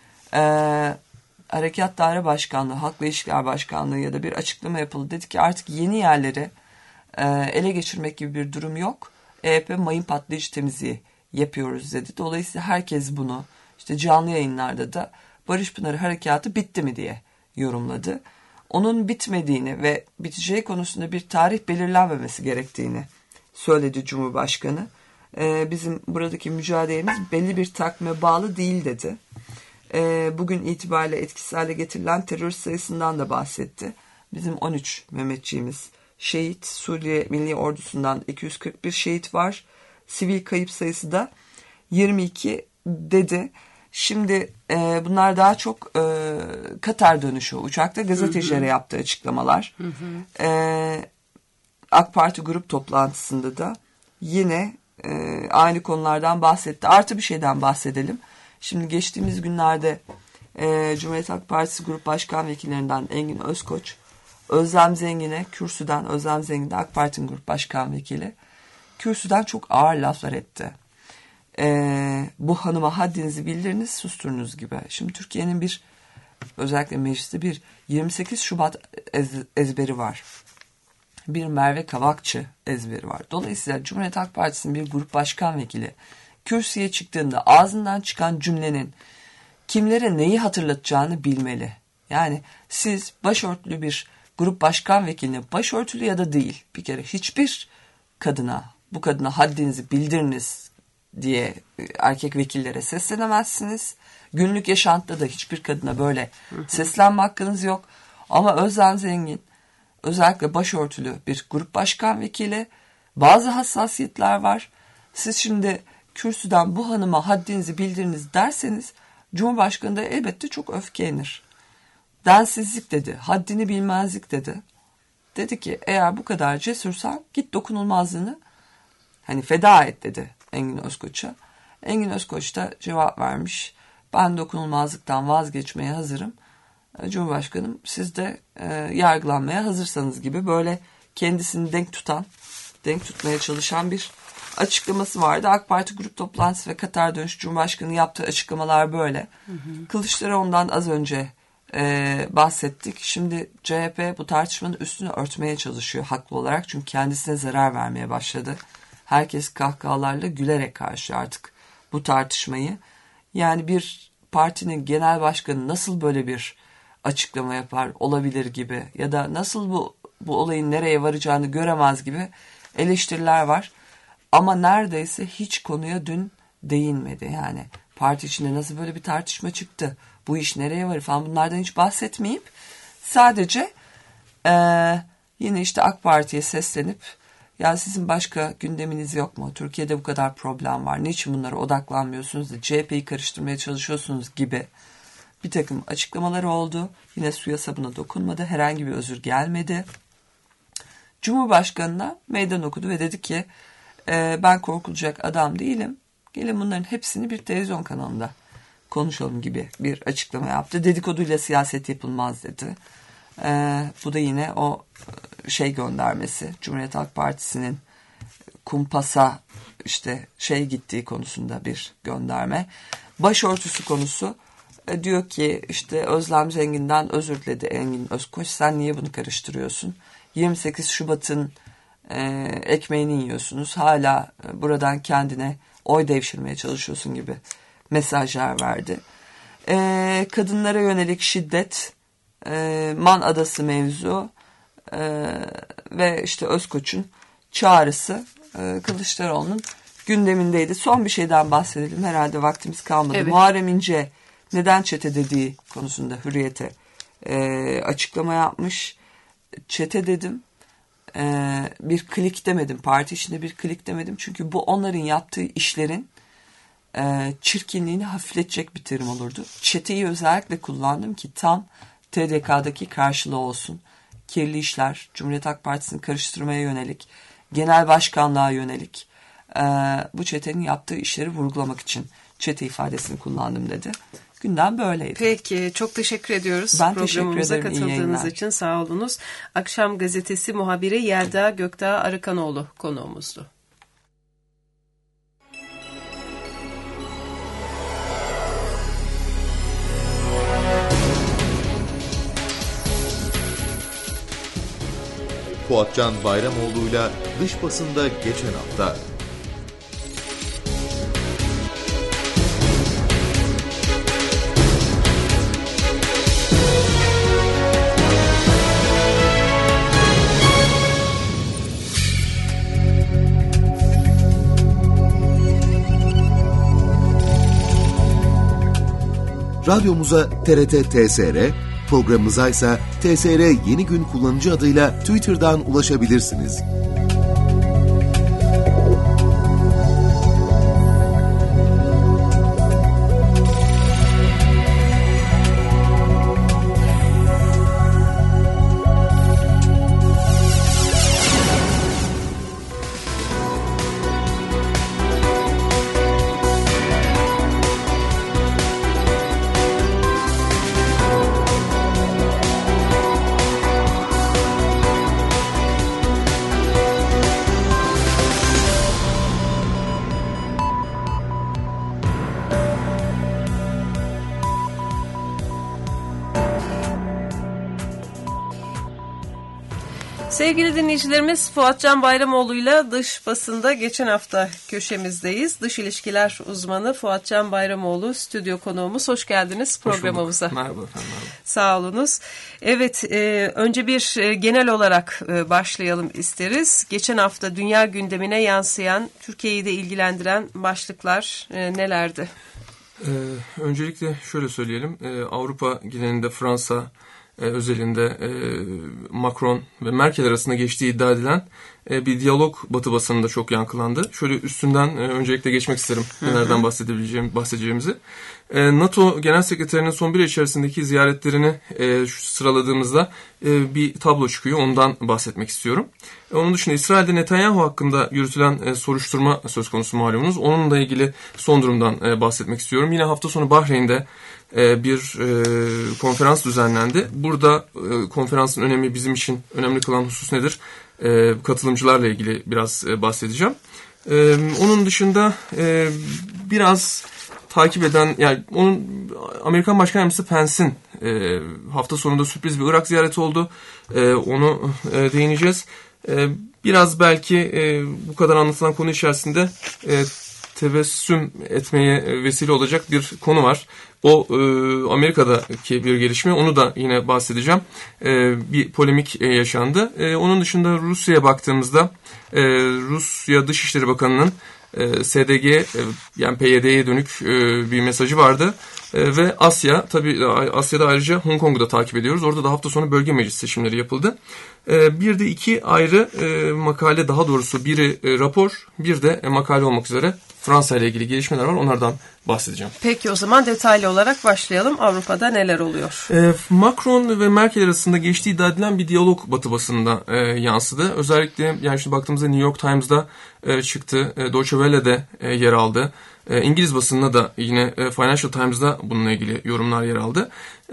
Harekat Daire Başkanlığı, Halkla İlişkiler Başkanlığı ya da bir açıklama yapıldı. Dedi ki artık yeni yerleri ele geçirmek gibi bir durum yok. EYP mayın patlayıcı temizliği yapıyoruz dedi. Dolayısıyla herkes bunu işte canlı yayınlarda da Barış Pınarı Harekatı bitti mi diye yorumladı. Onun bitmediğini ve biteceği konusunda bir tarih belirlenmemesi gerektiğini söyledi Cumhurbaşkanı. Bizim buradaki mücadelemiz belli bir takvime bağlı değil dedi. Bugün itibariyle etkisiz hale getirilen terörist sayısından da bahsetti. Bizim 13 Mehmetçiğimiz şehit, Suriye Milli Ordusu'ndan 241 şehit var. Sivil kayıp sayısı da 22 dedi. Şimdi bunlar daha çok Katar dönüşü uçakta gazetecilere yaptığı açıklamalar. AK Parti grup toplantısında da yine aynı konulardan bahsetti. Artı bir şeyden bahsedelim. Şimdi geçtiğimiz günlerde Cumhuriyet Halk Partisi Grup Başkan Vekillerinden Engin Özkoç, Özlem Zengin'e kürsüden, Özlem Zengin de AK Parti'nin Grup Başkan Vekili, kürsüden çok ağır laflar etti. Bu hanıma haddinizi bildiriniz, susturunuz gibi. Şimdi Türkiye'nin özellikle mecliste bir 28 Şubat ezberi var. Bir Merve Kavakçı ezberi var. Dolayısıyla Cumhuriyet Halk Partisi'nin bir grup başkan vekili kürsüye çıktığında ağzından çıkan cümlenin kimlere neyi hatırlatacağını bilmeli. Yani siz başörtülü bir grup başkan vekiline, başörtülü ya da değil, bir kere hiçbir bu kadına haddinizi bildiriniz diye erkek vekillere seslenemezsiniz. Günlük yaşantıda da hiçbir kadına böyle seslenme hakkınız yok. Ama Özlem Zengin özellikle başörtülü bir grup başkan vekili, bazı hassasiyetler var. Siz şimdi kürsüden bu hanıma haddinizi bildiriniz derseniz Cumhurbaşkanı da elbette çok öfkelenir. Densizlik dedi, haddini bilmezlik dedi. Dedi ki eğer bu kadar cesursan git dokunulmazlığını feda et dedi Engin Özkoç'a. Engin Özkoç da cevap vermiş. Ben dokunulmazlıktan vazgeçmeye hazırım. Cumhurbaşkanım siz de yargılanmaya hazırsanız gibi böyle kendisini denk tutmaya çalışan bir açıklaması vardı. AK Parti grup toplantısı ve Katar dönüşü Cumhurbaşkanı yaptığı açıklamalar böyle. Kılıçdaroğlu'ndan az önce bahsettik. Şimdi CHP bu tartışmanın üstünü örtmeye çalışıyor haklı olarak. Çünkü kendisine zarar vermeye başladı. Herkes kahkahalarla gülerek karşılıyor artık bu tartışmayı. Yani bir partinin genel başkanı nasıl böyle bir açıklama yapar olabilir gibi ya da nasıl bu olayın nereye varacağını göremez gibi eleştiriler var. Ama neredeyse hiç konuya dün değinmedi. Yani parti içinde nasıl böyle bir tartışma çıktı, bu iş nereye varır falan bunlardan hiç bahsetmeyip sadece Yine işte AK Parti'ye seslenip ya sizin başka gündeminiz yok mu? Türkiye'de bu kadar problem var. Niçin bunlara odaklanmıyorsunuz da CHP'yi karıştırmaya çalışıyorsunuz gibi bir takım açıklamaları oldu. Yine suya sabuna dokunmadı. Herhangi bir özür gelmedi. Cumhurbaşkanına meydan okudu ve dedi ki ben korkulacak adam değilim. Gelin bunların hepsini bir televizyon kanalında konuşalım gibi bir açıklama yaptı. Dedikoduyla siyaset yapılmaz dedi. Bu da yine o göndermesi. Cumhuriyet Halk Partisi'nin kumpasa işte gittiği konusunda bir gönderme. Başörtüsü konusu diyor ki işte Özlem Zengin'den özür diledi Engin Özkoç. Sen niye bunu karıştırıyorsun? 28 Şubat'ın ekmeğini yiyorsunuz. Hala buradan kendine oy devşirmeye çalışıyorsun gibi mesajlar verdi. Kadınlara yönelik şiddet, Man Adası mevzu ve işte Özkoç'un çağrısı Kılıçdaroğlu'nun gündemindeydi. Son bir şeyden bahsedelim. Herhalde vaktimiz kalmadı. Evet. Muharrem İnce neden çete dediği konusunda Hürriyet'e açıklama yapmış. Çete dedim. Bir klik demedim. Parti içinde bir klik demedim. Çünkü bu onların yaptığı işlerin çirkinliğini hafifletecek bir terim olurdu. Çeteyi özellikle kullandım ki tam TDK'daki karşılığı olsun. Kirli işler, Cumhuriyet Halk Partisi'ni karıştırmaya yönelik, genel başkanlığa yönelik bu çetenin yaptığı işleri vurgulamak için çete ifadesini kullandım dedi. Gündem böyleydi. Peki, çok teşekkür ediyoruz. Ben teşekkür Programımıza ederim. katıldığınız için sağ olunuz. Akşam Gazetesi muhabiri Yelda Gökdağ Arıkanoğlu konuğumuzdu. Fuatcan Bayramoğlu'yla dış basında geçen hafta. Radyomuza TRT TSR, programımıza ise TSR Yeni Gün kullanıcı adıyla Twitter'dan ulaşabilirsiniz. Sevgili dinleyicilerimiz, Fuatcan Bayramoğlu'yla dış basında geçen hafta köşemizdeyiz. Dış ilişkiler uzmanı Fuatcan Bayramoğlu stüdyo konuğumuz. Hoş geldiniz programımıza. Merhaba efendim. Sağ olunuz. Evet, önce bir genel olarak başlayalım isteriz. Geçen hafta dünya gündemine yansıyan, Türkiye'yi de ilgilendiren başlıklar nelerdi? Öncelikle şöyle söyleyelim. Avrupa genelinde Fransa özelinde Macron ve Merkel arasında geçtiği iddia edilen bir diyalog Batı basınında çok yankılandı. Şöyle üstünden öncelikle geçmek isterim nelerden bahsedeceğimizi. NATO Genel Sekreterinin son bir ay içerisindeki ziyaretlerini sıraladığımızda bir tablo çıkıyor. Ondan bahsetmek istiyorum. Onun dışında İsrail'de Netanyahu hakkında yürütülen soruşturma söz konusu malumunuz. Onunla ilgili son durumdan bahsetmek istiyorum. Yine hafta sonu Bahreyn'de bir konferans düzenlendi. Burada konferansın önemi, bizim için önemli kılan husus nedir? Katılımcılarla ilgili biraz bahsedeceğim. Onun dışında biraz takip eden, yani onun Amerikan Başkan Yardımcısı Pence'in hafta sonunda sürpriz bir Irak ziyareti oldu. Onu değineceğiz. Biraz belki bu kadar anlatılan konu içerisinde tebessüm etmeye vesile olacak bir konu var. O Amerika'daki bir gelişme, onu da yine bahsedeceğim. Bir polemik yaşandı. Onun dışında Rusya'ya baktığımızda Rusya Dışişleri Bakanı'nın SDG yani PYD'ye dönük bir mesajı vardı. Ve Asya, tabii Asya'da ayrıca Hong Kong'u da takip ediyoruz. Orada da hafta sonu bölge meclis seçimleri yapıldı. Bir de 2 ayrı makale, daha doğrusu biri rapor, bir de makale olmak üzere Fransa ile ilgili gelişmeler var. Onlardan bahsedeceğim. Peki o zaman detaylı olarak başlayalım. Avrupa'da neler oluyor? Macron ve Merkel arasında geçtiği iddia edilen bir diyalog Batı basınında yansıdı. Özellikle yani şimdi baktığımızda New York Times'da çıktı. Deutsche Welle'de yer aldı. İngiliz basınında da yine Financial Times'da bununla ilgili yorumlar yer aldı.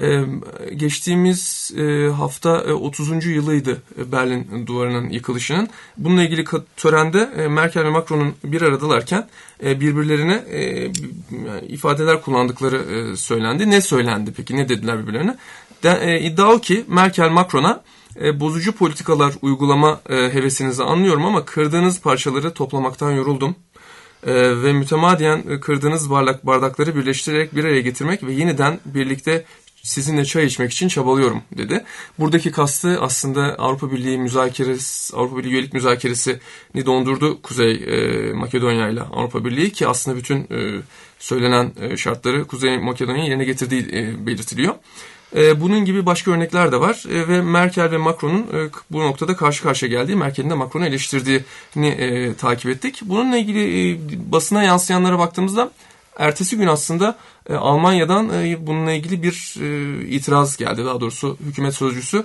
Geçtiğimiz hafta 30. yılıydı Berlin Duvarı'nın yıkılışının. Bununla ilgili törende Merkel ve Macron'un bir aradalarken birbirlerine ifadeler kullandıkları söylendi. Ne söylendi peki? Ne dediler birbirlerine? İddia o ki Merkel Macron'a bozucu politikalar uygulama hevesinizi anlıyorum ama kırdığınız parçaları toplamaktan yoruldum. Ve mütemadiyen kırdığınız bardakları birleştirerek bir araya getirmek ve yeniden birlikte sizinle çay içmek için çabalıyorum dedi. Buradaki kastı aslında Avrupa Birliği üyelik müzakeresini dondurdu Kuzey Makedonya ile Avrupa Birliği, ki aslında bütün söylenen şartları Kuzey Makedonya'nın yerine getirdiği belirtiliyor. Bunun gibi başka örnekler de var ve Merkel ve Macron'un bu noktada karşı karşıya geldiği, Merkel'in de Macron'u eleştirdiğini takip ettik. Bununla ilgili basına yansıyanlara baktığımızda ertesi gün aslında Almanya'dan bununla ilgili bir itiraz geldi. Daha doğrusu hükümet sözcüsü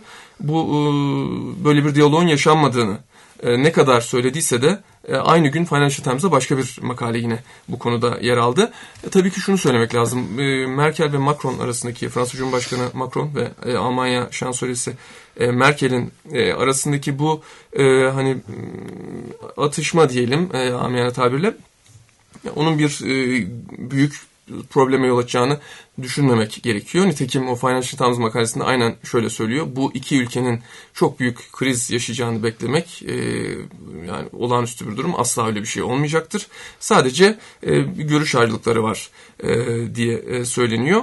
böyle bir diyaloğun yaşanmadığını ne kadar söylediyse de aynı gün Financial Times'da başka bir makale yine bu konuda yer aldı. Tabii ki şunu söylemek lazım. Merkel ve Macron arasındaki, Fransa Cumhurbaşkanı Macron ve Almanya Şansölyesi Merkel'in arasındaki bu hani atışma diyelim amiyane tabirle, onun bir büyük probleme yol açacağını düşünmemek gerekiyor. Nitekim o Financial Times makalesinde aynen şöyle söylüyor. Bu iki ülkenin çok büyük kriz yaşayacağını beklemek yani olağanüstü bir durum. Asla öyle bir şey olmayacaktır. Sadece görüş ayrılıkları var diye söyleniyor.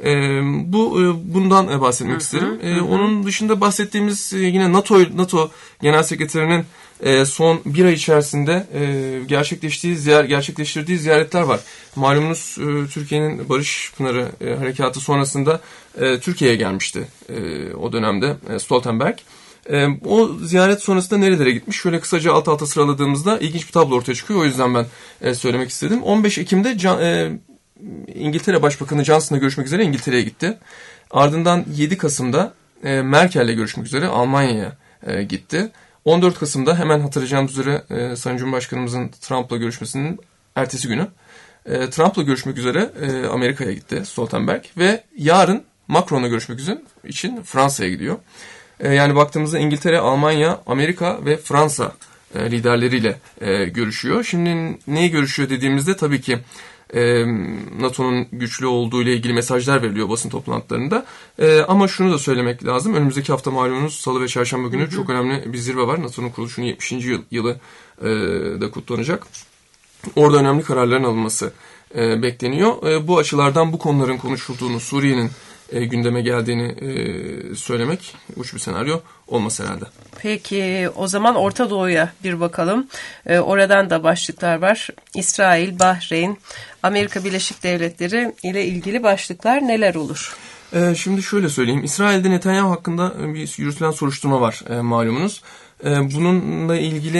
Bundan bahsetmek isterim. Onun dışında bahsettiğimiz yine NATO Genel Sekreterinin son bir ay içerisinde gerçekleştirdiği ziyaretler var. Malumunuz Türkiye'nin Barış Pınarı harekatı sonrasında Türkiye'ye gelmişti o dönemde Stoltenberg. O ziyaret sonrasında nerelere gitmiş? Şöyle kısaca alt alta sıraladığımızda ilginç bir tablo ortaya çıkıyor. O yüzden ben söylemek istedim. 15 Ekim'de İngiltere Başbakanı Johnson'la görüşmek üzere İngiltere'ye gitti. Ardından 7 Kasım'da Merkel'le görüşmek üzere Almanya'ya gitti. 14 Kasım'da hemen hatırlayacağımız üzere Sayın Cumhurbaşkanımızın Trump'la görüşmesinin ertesi günü Trump'la görüşmek üzere Amerika'ya gitti Stoltenberg ve yarın Macron'la görüşmek için Fransa'ya gidiyor. Yani baktığımızda İngiltere, Almanya, Amerika ve Fransa liderleriyle görüşüyor. Şimdi neyi görüşüyor dediğimizde tabii ki NATO'nun güçlü olduğu ile ilgili mesajlar veriliyor basın toplantılarında. Ama şunu da söylemek lazım. Önümüzdeki hafta malumunuz Salı ve Çarşamba günü çok önemli bir zirve var. NATO'nun kuruluşunun 70. yılı da kutlanacak. Orada önemli kararların alınması bekleniyor. Bu açılardan bu konuların konuşulduğunu, Suriye'nin gündeme geldiğini söylemek uç bir senaryo olmaz herhalde. Peki o zaman Orta Doğu'ya bir bakalım. Oradan da başlıklar var. İsrail, Bahreyn, Amerika Birleşik Devletleri ile ilgili başlıklar neler olur? Şimdi şöyle söyleyeyim. İsrail'de Netanyahu hakkında bir yürütülen soruşturma var malumunuz. Bununla ilgili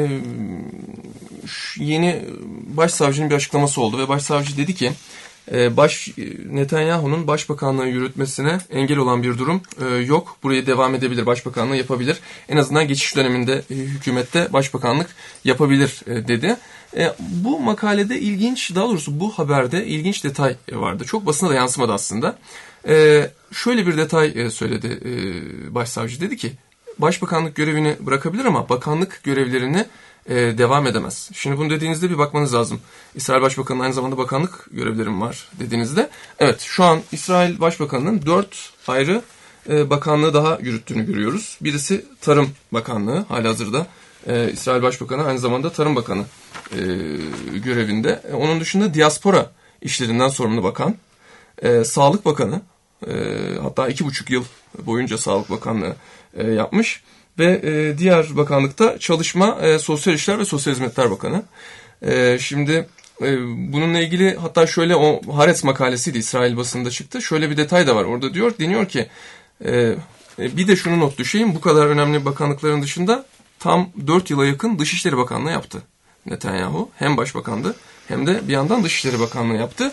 yeni başsavcının bir açıklaması oldu ve başsavcı dedi ki Netanyahu'nun başbakanlığı yürütmesine engel olan bir durum yok. Buraya devam edebilir, başbakanlığı yapabilir. En azından geçiş döneminde hükümette başbakanlık yapabilir dedi. Bu makalede daha doğrusu bu haberde ilginç detay vardı. Çok basına da yansımadı aslında. Şöyle bir detay söyledi başsavcı, dedi ki başbakanlık görevini bırakabilir ama bakanlık görevlerini devam edemez. Şimdi bunu dediğinizde bir bakmanız lazım. İsrail Başbakanı'nın aynı zamanda bakanlık görevlerim var dediğinizde. Evet, şu an İsrail Başbakanı'nın 4 ayrı bakanlığı daha yürüttüğünü görüyoruz. Birisi Tarım Bakanlığı, halihazırda İsrail Başbakanı aynı zamanda Tarım Bakanı görevinde. Onun dışında diaspora işlerinden sorumlu bakan, Sağlık Bakanı, hatta 2,5 yıl boyunca Sağlık Bakanlığı yapmış. Ve diğer bakanlıkta Çalışma, Sosyal İşler ve Sosyal Hizmetler Bakanı. Şimdi bununla ilgili hatta şöyle, o Haaretz makalesiydi, İsrail basında çıktı. Şöyle bir detay da var. Orada deniyor ki bir de şunu not düşeyim. Bu kadar önemli bakanlıkların dışında tam 4 yıla yakın Dışişleri Bakanlığı yaptı Netanyahu. Hem başbakandı hem de bir yandan Dışişleri Bakanlığı yaptı.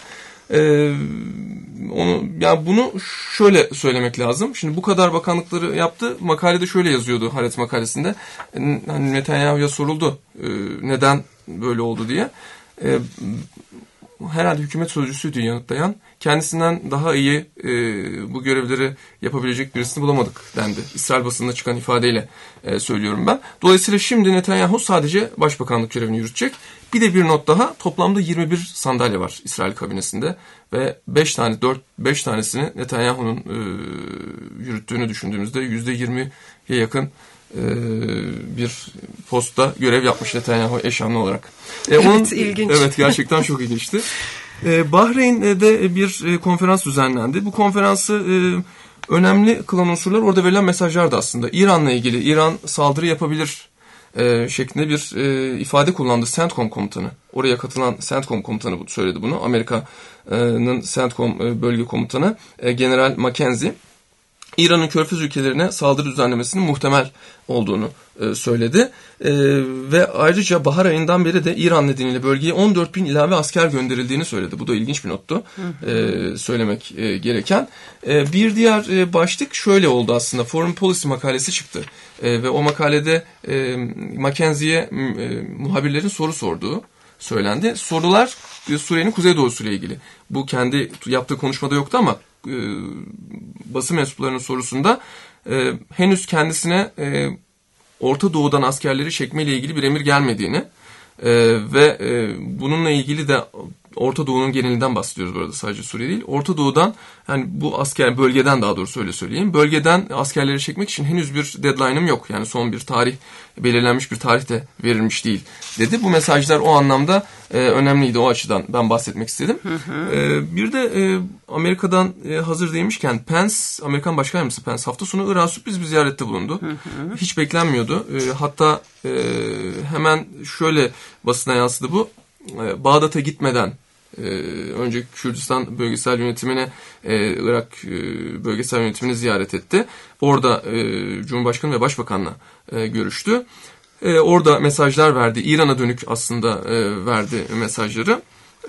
Bunu şöyle söylemek lazım. Şimdi bu kadar bakanlıkları yaptı. Makalede şöyle yazıyordu, Haaretz makalesinde. Hani Netanyahu'ya soruldu neden böyle oldu diye. Herhalde hükümet sözcüsüydü yanıtlayan. Kendisinden daha iyi bu görevleri yapabilecek birisini bulamadık dendi. İsrail basınında çıkan ifadeyle söylüyorum ben. Dolayısıyla şimdi Netanyahu sadece başbakanlık görevini yürütecek. Bir de bir not daha, toplamda 21 sandalye var İsrail kabinesinde ve 5 tanesini Netanyahu'nun yürüttüğünü düşündüğümüzde %20'ye yakın bir postta görev yapmış Netanyahu eşanlı olarak. Evet, ilginç. Evet, gerçekten çok ilginçti. Bahreyn'de bir konferans düzenlendi. Bu konferansı önemli kılan unsurlar, orada verilen mesajlar da aslında. İran'la ilgili, İran saldırı yapabilir şeklinde bir ifade kullandı CENTCOM komutanı. Oraya katılan CENTCOM komutanı söyledi bunu. Amerika'nın CENTCOM bölge komutanı General Mackenzie. İran'ın Körfez ülkelerine saldırı düzenlemesinin muhtemel olduğunu söyledi. Ve ayrıca bahar ayından beri de İran nedeniyle bölgeye 14.000 ilave asker gönderildiğini söyledi. Bu da ilginç bir nottu söylemek gereken. Bir diğer başlık şöyle oldu aslında. Foreign Policy makalesi çıktı. Ve o makalede Mackenzie'ye muhabirlerin soru sorduğu söylendi. Sorular Suriye'nin kuzeydoğusu ile ilgili. Bu kendi yaptığı konuşmada yoktu ama basın mensuplarının sorusunda henüz kendisine Orta Doğu'dan askerleri çekmeyle ilgili bir emir gelmediğini ve bununla ilgili de Orta Doğu'nun genelinden bahsediyoruz burada, sadece Suriye değil. Orta Doğu'dan, yani bu asker bölgeden, daha doğrusu öyle söyleyeyim, bölgeden askerleri çekmek için henüz bir deadline'ım yok. Yani son bir tarih, belirlenmiş bir tarih de verilmiş değil dedi. Bu mesajlar o anlamda önemliydi, o açıdan ben bahsetmek istedim. Bir de Amerika'dan hazır değilmişken Pence, Amerikan Başkan Yardımcısı Pence hafta sonu Irak'a sürpriz bir ziyarette bulundu. Hiç beklenmiyordu. Hatta hemen şöyle basına yansıdı bu. Bağdat'a gitmeden önce Kürdistan bölgesel yönetimine, Irak bölgesel yönetimini ziyaret etti. Orada Cumhurbaşkanı ve Başbakan'la görüştü. Orada mesajlar verdi. İran'a dönük aslında verdi mesajları.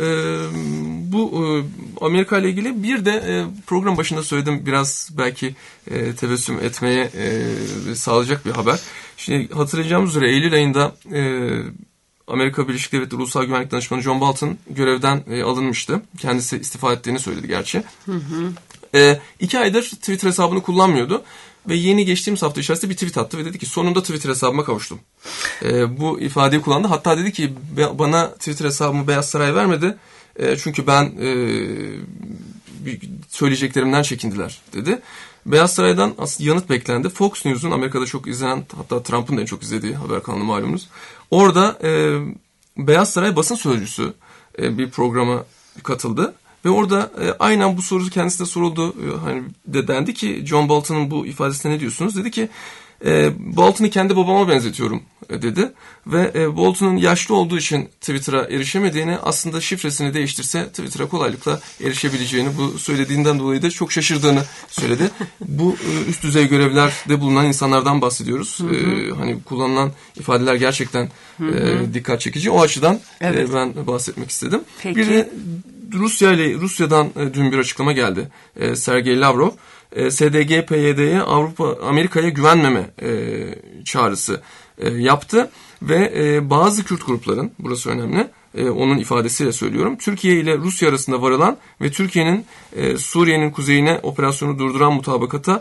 Bu Amerika ile ilgili bir de program başında söyledim, biraz belki tebessüm etmeye sağlayacak bir haber. Şimdi hatırlayacağımız üzere Eylül ayında Amerika Birleşik Devletleri Ulusal Güvenlik Danışmanı John Bolton görevden alınmıştı. Kendisi istifa ettiğini söyledi gerçi. 2 aydır Twitter hesabını kullanmıyordu. Ve yeni geçtiğimiz hafta içerisinde bir tweet attı ve dedi ki sonunda Twitter hesabıma kavuştum. Bu ifadeyi kullandı. Hatta dedi ki bana Twitter hesabımı Beyaz Saray vermedi. Çünkü ben söyleyeceklerimden çekindiler dedi. Beyaz Saray'dan aslında yanıt beklendi. Fox News'un, Amerika'da çok izlenen, hatta Trump'ın da en çok izlediği haber kanalı malumunuz. Orada Beyaz Saray basın sözcüsü bir programa katıldı. Ve orada aynen bu soru kendisine soruldu. Hani dendi ki John Bolton'un bu ifadesine ne diyorsunuz? Dedi ki Bolton'u kendi babama benzetiyorum dedi. Ve Bolton'un yaşlı olduğu için Twitter'a erişemediğini, aslında şifresini değiştirse Twitter'a kolaylıkla erişebileceğini, bu söylediğinden dolayı da çok şaşırdığını söyledi. Bu üst düzey görevlerde bulunan insanlardan bahsediyoruz. Hani kullanılan ifadeler gerçekten dikkat çekici. O açıdan evet, ben bahsetmek istedim. Peki. Bir de Rusya'dan dün bir açıklama geldi. Sergey Lavrov SDG-PYD'ye Amerika'ya güvenmeme çağrısı yaptı ve bazı Kürt grupların, burası önemli, onun ifadesiyle söylüyorum, Türkiye ile Rusya arasında varılan ve Türkiye'nin Suriye'nin kuzeyine operasyonu durduran mutabakata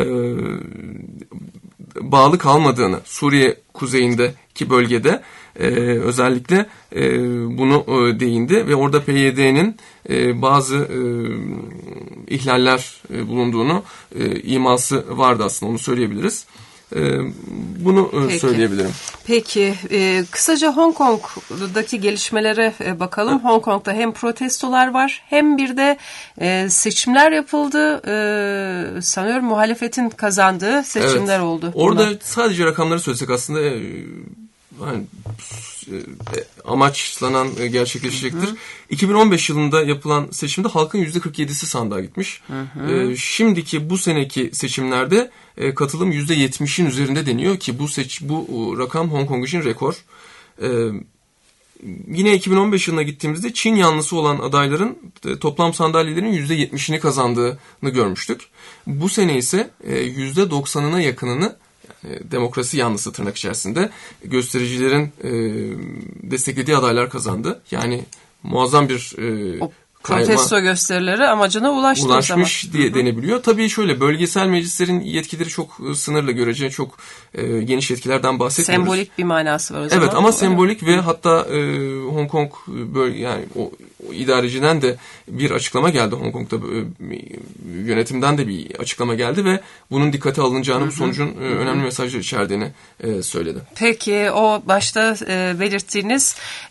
bağlı kalmadığını, Suriye kuzeyindeki bölgede özellikle bunu değindi ve orada PYD'nin bazı ihlaller bulunduğunu iması vardı aslında, onu söyleyebiliriz. Bunu söyleyebilirim. Peki, kısaca Hong Kong'daki gelişmelere bakalım. Hong Kong'da hem protestolar var hem bir de seçimler yapıldı. Sanıyorum muhalefetin kazandığı seçimler oldu. Orada sadece rakamları söylesek aslında hani, amaçlanan gerçekleşecektir. 2015 yılında yapılan seçimde halkın %47'si sandığa gitmiş. Şimdiki bu seneki seçimlerde katılım %70'in üzerinde deniyor ki bu rakam Hong Kong için rekor. Yine 2015 yılına gittiğimizde Çin yanlısı olan adayların toplam sandalyelerin %70'ini kazandığını görmüştük. Bu sene ise %90'ına yakınını demokrasi yanlısı tırnak içerisinde göstericilerin desteklediği adaylar kazandı. Yani muazzam bir protesto gösterileri amacına ulaşmış diye denebiliyor. Tabii şöyle, bölgesel meclislerin yetkileri çok sınırlı, görece çok geniş yetkilerden bahsetmiyoruz. Sembolik bir manası var o zaman. Evet, ama sembolik ve hatta Hong Kong yani o idareciden de bir açıklama geldi. Hong Kong'da yönetimden de bir açıklama geldi ve bunun dikkate alınacağını, bu sonucun önemli mesajlar içerdiğini söyledi. Peki, o başta belirttiğiniz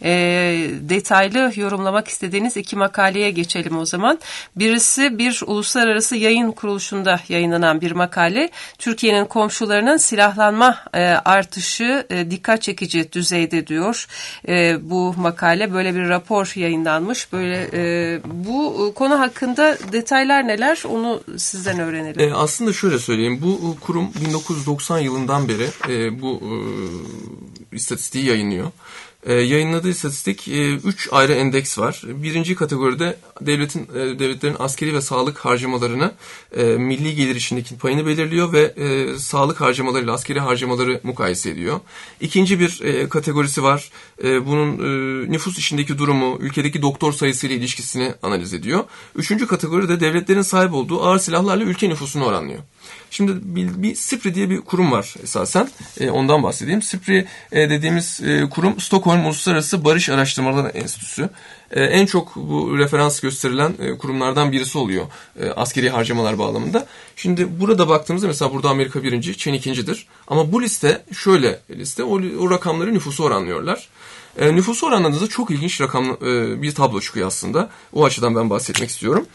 detaylı yorumlamak istediğiniz iki makaleye geçelim o zaman. Birisi bir uluslararası yayın kuruluşunda yayınlanan bir makale. Türkiye'nin komşularının silahlanma artışı dikkat çekici düzeyde diyor. Bu makale, böyle bir rapor yayınlanmış. Böyle bu konu hakkında detaylar neler? Onu sizden öğrenelim. Aslında şöyle söyleyeyim. Bu kurum 1990 yılından beri bu istatistiği yayınlıyor. Yayınladığı istatistik 3 ayrı endeks var. Birinci kategoride devletlerin askeri ve sağlık harcamalarını, milli gelir içindeki payını belirliyor ve sağlık harcamalarıyla askeri harcamaları mukayese ediyor. İkinci bir kategorisi var. Bunun nüfus içindeki durumu, ülkedeki doktor sayısıyla ilişkisini analiz ediyor. Üçüncü kategoride devletlerin sahip olduğu ağır silahlarla ülke nüfusunu oranlıyor. Şimdi bir SIPRI diye bir kurum var esasen. Ondan bahsedeyim. SIPRI dediğimiz kurum Stockholm Uluslararası Barış Araştırmaları Enstitüsü. En çok bu referans gösterilen kurumlardan birisi oluyor askeri harcamalar bağlamında. Şimdi burada baktığımızda mesela burada Amerika birinci, Çin ikincidir. Ama bu liste şöyle liste, o rakamları nüfusu oranlıyorlar. Nüfusu oranladığınızda çok ilginç bir tablo çıkıyor aslında. O açıdan ben bahsetmek istiyorum.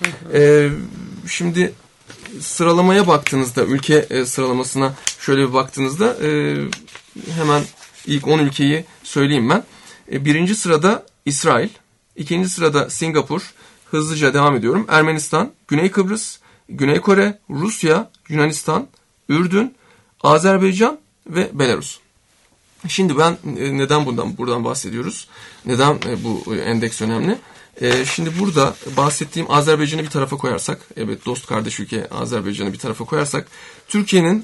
Şimdi sıralamaya baktığınızda, ülke sıralamasına şöyle bir baktığınızda hemen ilk 10 ülkeyi söyleyeyim ben. Birinci sırada İsrail, ikinci sırada Singapur, hızlıca devam ediyorum. Ermenistan, Güney Kıbrıs, Güney Kore, Rusya, Yunanistan, Ürdün, Azerbaycan ve Belarus. Şimdi ben neden buradan bahsediyoruz? Neden bu endeks önemli? Şimdi burada bahsettiğim Azerbaycan'ı bir tarafa koyarsak, evet dost kardeş ülke Azerbaycan'ı bir tarafa koyarsak, Türkiye'nin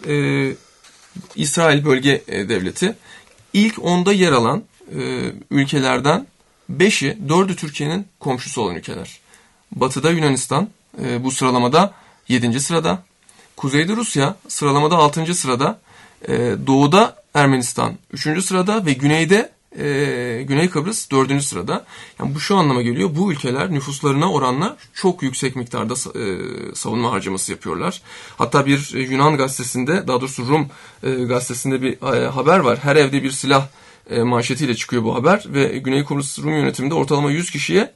İsrail bölge devleti ilk 10'da yer alan ülkelerden 4'ü Türkiye'nin komşusu olan ülkeler. Batıda Yunanistan bu sıralamada 7. sırada, kuzeyde Rusya sıralamada 6. sırada, doğuda Ermenistan 3. sırada ve güneyde Güney Kıbrıs 4. sırada. Yani bu şu anlama geliyor. Bu ülkeler nüfuslarına oranla çok yüksek miktarda savunma harcaması yapıyorlar. Hatta bir Yunan gazetesinde, daha doğrusu Rum gazetesinde bir haber var. Her evde bir silah manşetiyle çıkıyor bu haber ve Güney Kıbrıs Rum yönetiminde ortalama 100 kişiye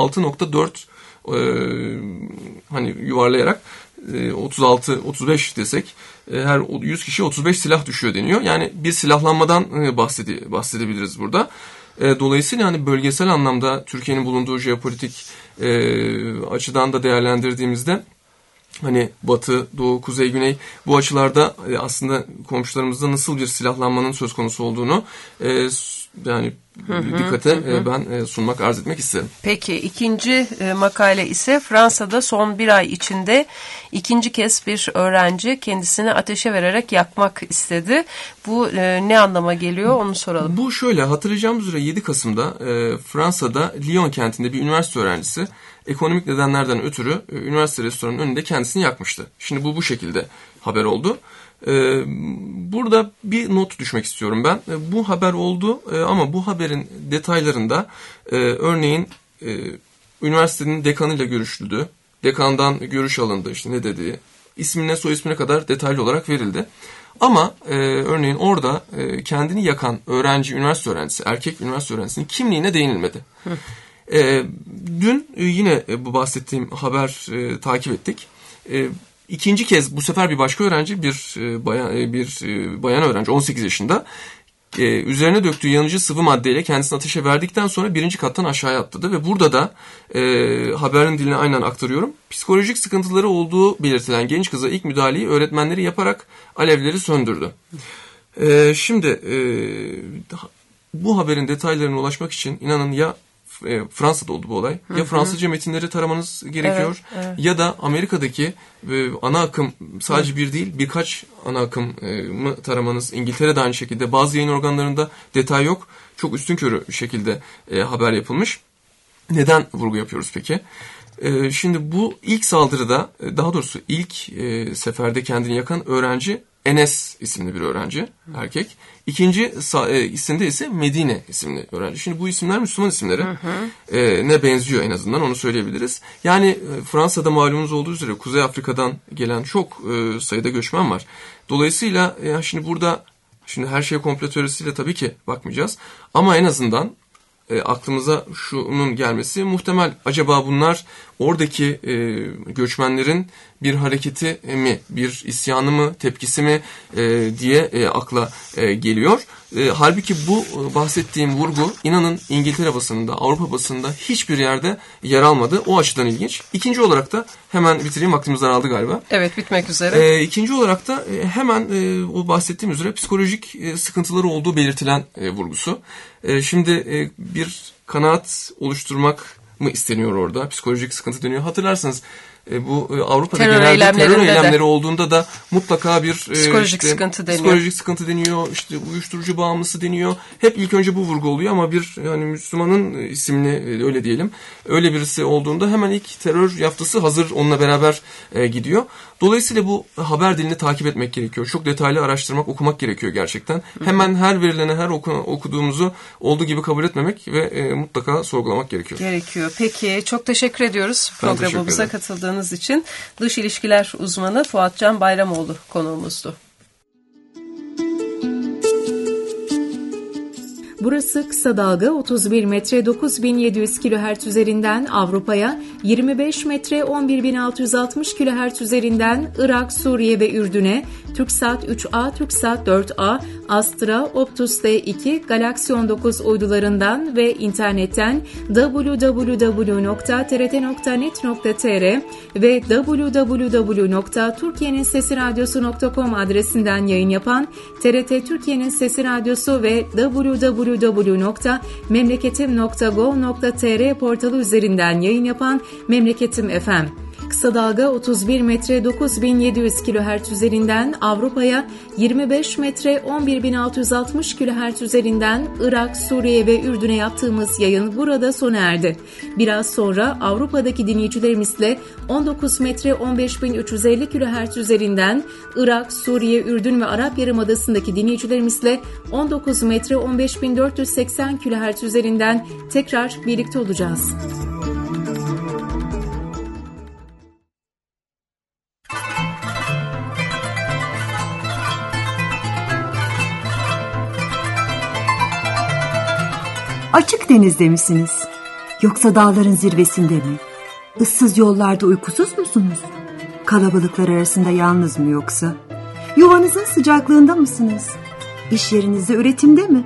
36.4 hani yuvarlayarak 36-35 desek her 100 kişiye 35 silah düşüyor deniyor. Yani bir silahlanmadan bahsedebiliriz burada. Dolayısıyla hani bölgesel anlamda Türkiye'nin bulunduğu jeopolitik açıdan da değerlendirdiğimizde hani batı, doğu, kuzey, güney bu açılarda aslında komşularımızda nasıl bir silahlanmanın söz konusu olduğunu yani dikkate ben sunmak, arz etmek isterim. Peki, ikinci makale ise Fransa'da son bir ay içinde ikinci kez bir öğrenci kendisini ateşe vererek yakmak istedi. Bu ne anlama geliyor, onu soralım. Bu şöyle, hatırlayacağımız üzere 7 Kasım'da Fransa'da Lyon kentinde bir üniversite öğrencisi ekonomik nedenlerden ötürü üniversite restoranının önünde kendisini yakmıştı. Şimdi bu şekilde haber oldu. Burada bir not düşmek istiyorum ben. Bu haber oldu ama bu haberin detaylarında örneğin üniversitenin dekanıyla görüşüldü. Dekandan görüş alındı, işte ne dediği, ismine soy ismine kadar detaylı olarak verildi. Ama örneğin orada kendini yakan üniversite öğrencisi, erkek üniversite öğrencisinin kimliğine değinilmedi. Dün yine bu bahsettiğim haber takip ettik. İkinci kez bu sefer bir başka öğrenci, bir bayan öğrenci 18 yaşında üzerine döktüğü yanıcı sıvı maddeyle kendisini ateşe verdikten sonra 1. kattan aşağıya atladı ve burada da haberin diline aynen aktarıyorum. Psikolojik sıkıntıları olduğu belirtilen genç kıza ilk müdahaleyi öğretmenleri yaparak alevleri söndürdü. Şimdi bu haberin detaylarına ulaşmak için inanın ya Fransa'da oldu bu olay. Ya Fransızca metinleri taramanız gerekiyor. Evet. Ya da Amerika'daki ana akım sadece bir değil birkaç ana akımı taramanız. İngiltere'de aynı şekilde bazı yayın organlarında detay yok. Çok üstünkörü şekilde haber yapılmış. Neden vurgu yapıyoruz peki? Şimdi bu ilk saldırıda daha doğrusu ilk seferde kendini yakan öğrenci Enes isimli bir öğrenci, erkek. İkinci isimde ise Medine isimli öğrenci. Şimdi bu isimler Müslüman isimleri. Ne benziyor en azından onu söyleyebiliriz. Yani Fransa'da malumunuz olduğu üzere Kuzey Afrika'dan gelen çok sayıda göçmen var. Dolayısıyla şimdi burada her şeye komplo teorisiyle tabii ki bakmayacağız. Ama en azından aklımıza şunun gelmesi muhtemel. Acaba bunlar oradaki göçmenlerin bir hareketi mi, bir isyanı mı, tepkisi mi diye akla geliyor. Halbuki bu bahsettiğim vurgu inanın İngiltere basınında, Avrupa basınında hiçbir yerde yer almadı. O açıdan ilginç. İkinci olarak da hemen bitireyim, vaktimizden aldı galiba. Evet, bitmek üzere. İkinci olarak da hemen o bahsettiğim üzere psikolojik sıkıntıları olduğu belirtilen vurgusu. Şimdi bir kanaat oluşturmak mı isteniyor orada? Psikolojik sıkıntı deniyor. Hatırlarsanız bu Avrupa'da genelde terör eylemleri olduğunda da mutlaka bir psikolojik sıkıntı deniyor. Psikolojik sıkıntı deniyor. İşte uyuşturucu bağımlısı deniyor. Hep ilk önce bu vurgu oluyor ama bir Müslümanın isimli öyle diyelim. Öyle birisi olduğunda hemen ilk terör yaftası hazır onunla beraber gidiyor. Dolayısıyla bu haber dilini takip etmek gerekiyor. Çok detaylı araştırmak, okumak gerekiyor gerçekten. Hemen her verilene, her okuduğumuzu olduğu gibi kabul etmemek ve mutlaka sorgulamak gerekiyor. Peki, çok teşekkür ediyoruz programımıza katıldığınız için. Dış ilişkiler uzmanı Fuatcan Bayramoğlu konuğumuzdu. Burası Kısa Dalga 31 metre 9700 kHz üzerinden Avrupa'ya, 25 metre 11660 kHz üzerinden Irak, Suriye ve Ürdün'e, TürkSat 3A, TürkSat 4A, Astra, Optus D2, Galaxy 19 uydularından ve internetten www.trt.net.tr ve www.turkiyenininsesiradyosu.com adresinden yayın yapan TRT Türkiye'nin Sesi Radyosu ve www.memleketim.gov.tr portalı üzerinden yayın yapan Memleketim FM. Kısa dalga 31 metre 9700 kHz üzerinden Avrupa'ya, 25 metre 11660 kHz üzerinden Irak, Suriye ve Ürdün'e yaptığımız yayın burada sona erdi. Biraz sonra Avrupa'daki dinleyicilerimizle 19 metre 15350 kHz üzerinden Irak, Suriye, Ürdün ve Arap Yarımadası'ndaki dinleyicilerimizle 19 metre 15480 kHz üzerinden tekrar birlikte olacağız. Açık denizde misiniz? Yoksa dağların zirvesinde mi? Issız yollarda uykusuz musunuz? Kalabalıklar arasında yalnız mı yoksa? Yuvanızın sıcaklığında mısınız? İş yerinizde, üretimde mi?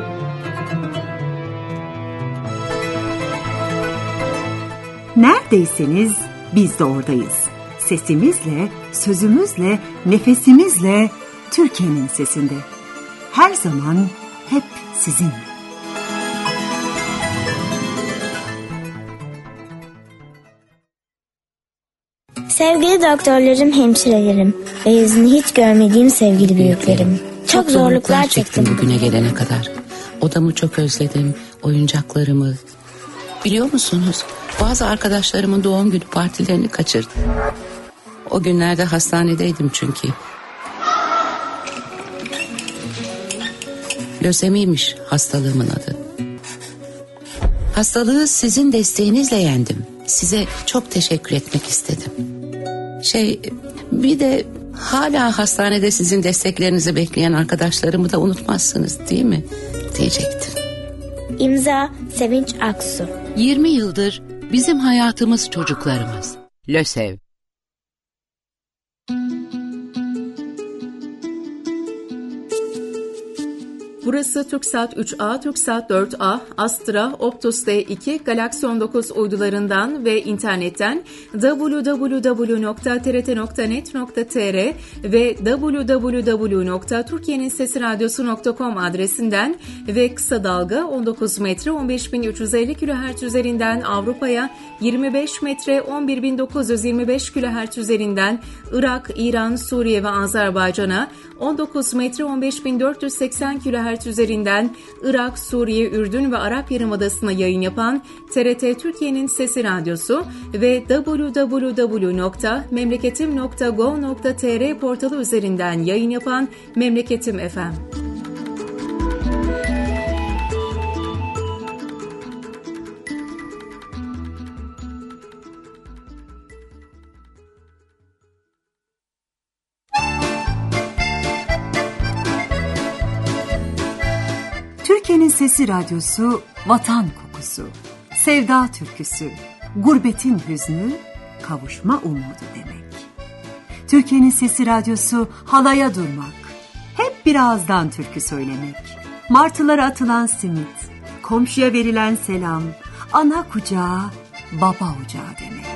Neredeyseniz biz de oradayız. Sesimizle, sözümüzle, nefesimizle Türkiye'nin sesinde. Her zaman hep sizinle. Sevgili doktorlarım, hemşirelerim ve yüzünü hiç görmediğim sevgili büyüklerim. Çok zorluklar çektim bugüne gelene kadar. Odamı çok özledim, oyuncaklarımı. Biliyor musunuz? Bazı arkadaşlarımın doğum günü partilerini kaçırdım. O günlerde hastanedeydim çünkü. Lösemiymiş hastalığımın adı. Hastalığı sizin desteğinizle yendim. Size çok teşekkür etmek istedim. Bir de hala hastanede sizin desteklerinizi bekleyen arkadaşlarımı da unutmazsınız değil mi? Diyecektim. İmza Sevinç Aksu. 20 yıldır bizim hayatımız çocuklarımız. LÖSEV. Burası TürkSat 3A, TürkSat 4A, Astra, Optus D2, Galaxy 19 uydularından ve internetten www.trt.net.tr ve www.turkiyeninsesiradyosu.com adresinden ve kısa dalga 19 metre 15.350 kHz üzerinden Avrupa'ya, 25 metre 11.925 kHz üzerinden Irak, İran, Suriye ve Azerbaycan'a, 19 metre 15.480 kHz üzerinden Irak, Suriye, Ürdün ve Arap Yarımadası'na yayın yapan TRT Türkiye'nin Sesi Radyosu ve www.memleketim.go.tr portalı üzerinden yayın yapan Memleketim FM. Türkiye'nin Sesi Radyosu, vatan kokusu, sevda türküsü, gurbetin hüznü, kavuşma umudu demek. Türkiye'nin Sesi Radyosu, halaya durmak, hep bir ağızdan türkü söylemek. Martılara atılan simit, komşuya verilen selam, ana kucağı, baba ocağı demek.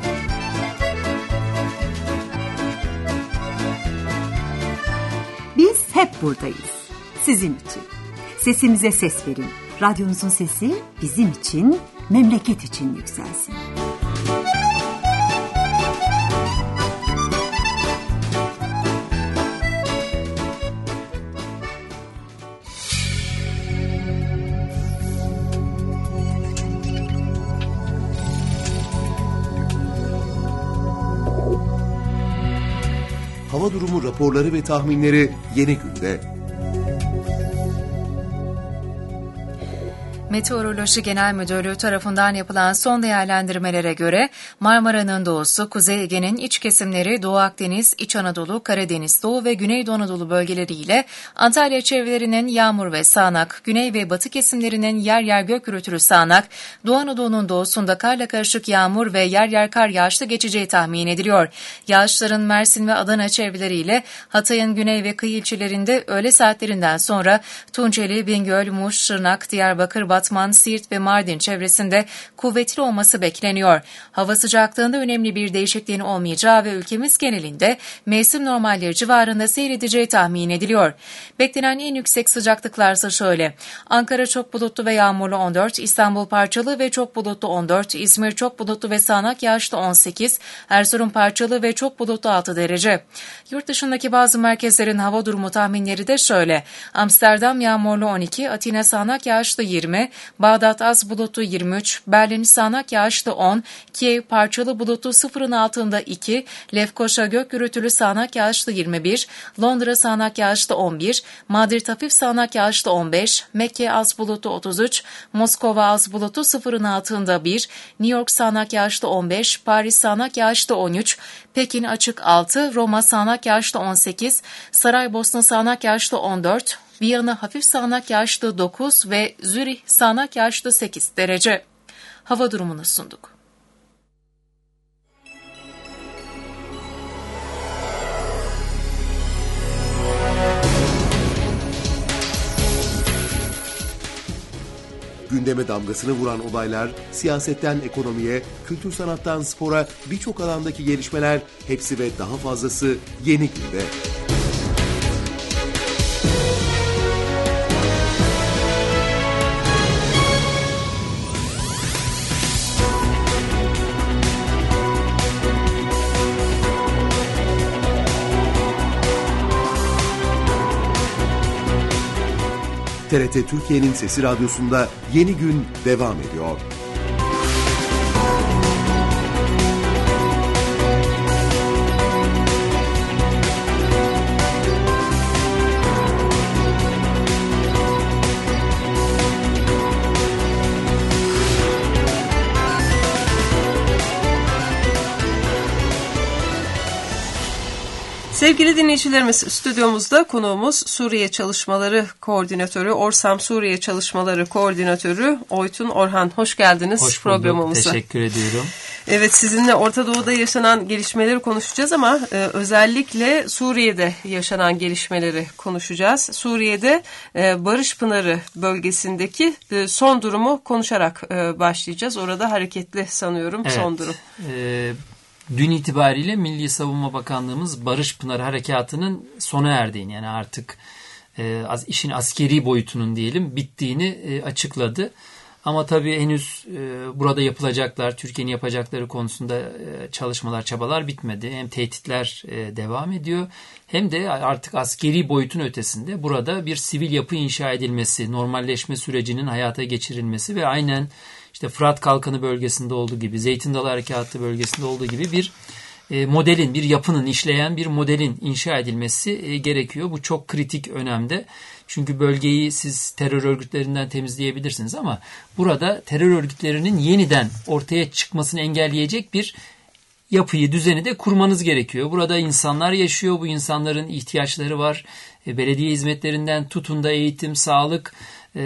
Biz hep buradayız, sizin için. Sesimize ses verin. Radyonuzun sesi bizim için, memleket için yükselsin. Hava durumu raporları ve tahminleri Yeni Gün'de. Meteoroloji Genel Müdürlüğü tarafından yapılan son değerlendirmelere göre Marmara'nın doğusu, Kuzey Ege'nin iç kesimleri, Doğu Akdeniz, İç Anadolu, Karadeniz, Doğu ve Güneydoğu Anadolu bölgeleriyle Antalya çevrelerinin yağmur ve sağanak, güney ve batı kesimlerinin yer yer gök gürültülü sağanak, Doğu Anadolu'nun doğusunda karla karışık yağmur ve yer yer kar yağışlı geçeceği tahmin ediliyor. Yağışların Mersin ve Adana çevreleriyle Hatay'ın güney ve kıyı ilçelerinde öğle saatlerinden sonra Tunceli, Bingöl, Muş, Şırnak, Diyarbakır, Batman, Siirt ve Mardin çevresinde kuvvetli olması bekleniyor. Hava sıcaklığında önemli bir değişikliğin olmayacağı ve ülkemiz genelinde mevsim normalleri civarında seyredeceği tahmin ediliyor. Beklenen en yüksek sıcaklıklarsa şöyle: Ankara çok bulutlu ve yağmurlu 14, İstanbul parçalı ve çok bulutlu 14, İzmir çok bulutlu ve sağanak yağışlı 18, Erzurum parçalı ve çok bulutlu 6 derece. Yurt dışındaki bazı merkezlerin hava durumu tahminleri de şöyle: Amsterdam yağmurlu 12, Atina sağanak yağışlı 20, Bağdat az bulutlu 23, Berlin sağanak yağışlı 10, Kiev parçalı bulutlu 0'ın altında 2, Lefkoşa gök gürültülü sağanak yağışlı 21, Londra sağanak yağışlı 11, Madrid hafif sağanak yağışlı 15, Mekke az bulutlu 33, Moskova az bulutlu 0'ın altında 1, New York sağanak yağışlı 15, Paris sağanak yağışlı 13, Pekin açık 6, Roma sağanak yağışlı 18, Saraybosna sağanak yağışlı 14, Viyana hafif sağanak yağışlı 9 ve Zürih sağanak yağışlı 8 derece. Hava durumunu sunduk. Gündeme damgasını vuran olaylar, siyasetten ekonomiye, kültür sanattan spora, birçok alandaki gelişmeler, hepsi ve daha fazlası Yeni Gün'de. TRT Türkiye'nin Sesi Radyosu'nda Yeni Gün devam ediyor. Sevgili dinleyicilerimiz, stüdyomuzda konuğumuz Suriye Çalışmaları Koordinatörü, Orsam Suriye Çalışmaları Koordinatörü Oytun Orhan. Hoş geldiniz programımıza. Hoş bulduk, teşekkür ediyorum. Evet, sizinle Orta Doğu'da yaşanan gelişmeleri konuşacağız ama özellikle Suriye'de yaşanan gelişmeleri konuşacağız. Suriye'de Barış Pınarı bölgesindeki son durumu konuşarak başlayacağız. Orada hareketli sanıyorum, evet. Son durum. Dün itibariyle Milli Savunma Bakanlığımız Barış Pınarı Harekatı'nın sona erdiğini, yani artık işin askeri boyutunun diyelim bittiğini açıkladı. Ama tabii henüz burada yapılacaklar, Türkiye'nin yapacakları konusunda çalışmalar, çabalar bitmedi. Hem tehditler devam ediyor hem de artık askeri boyutun ötesinde burada bir sivil yapı inşa edilmesi, normalleşme sürecinin hayata geçirilmesi ve aynen işte Fırat Kalkanı bölgesinde olduğu gibi, Zeytin Dalı Harekatı bölgesinde olduğu gibi bir modelin, bir yapının, işleyen bir modelin inşa edilmesi gerekiyor. Bu çok kritik önemde. Çünkü bölgeyi siz terör örgütlerinden temizleyebilirsiniz ama burada terör örgütlerinin yeniden ortaya çıkmasını engelleyecek bir yapıyı, düzeni de kurmanız gerekiyor. Burada insanlar yaşıyor, bu insanların ihtiyaçları var. Belediye hizmetlerinden tutun da eğitim, sağlık,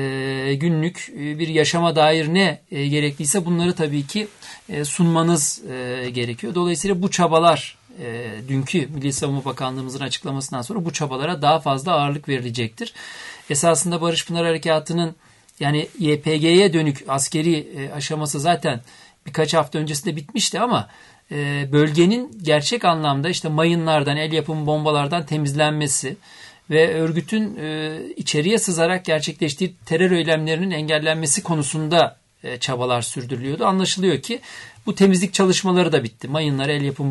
günlük bir yaşama dair ne gerekliyse bunları tabii ki sunmanız gerekiyor. Dolayısıyla bu çabalar, dünkü Milli Savunma Bakanlığımızın açıklamasından sonra bu çabalara daha fazla ağırlık verilecektir. Esasında Barış Pınarı Harekatı'nın, yani YPG'ye dönük askeri aşaması zaten birkaç hafta öncesinde bitmişti ama bölgenin gerçek anlamda işte mayınlardan, el yapımı bombalardan temizlenmesi ve örgütün içeriye sızarak gerçekleştiği terör eylemlerinin engellenmesi konusunda çabalar sürdürülüyordu. Anlaşılıyor ki bu temizlik çalışmaları da bitti. Mayınlar, el yapımı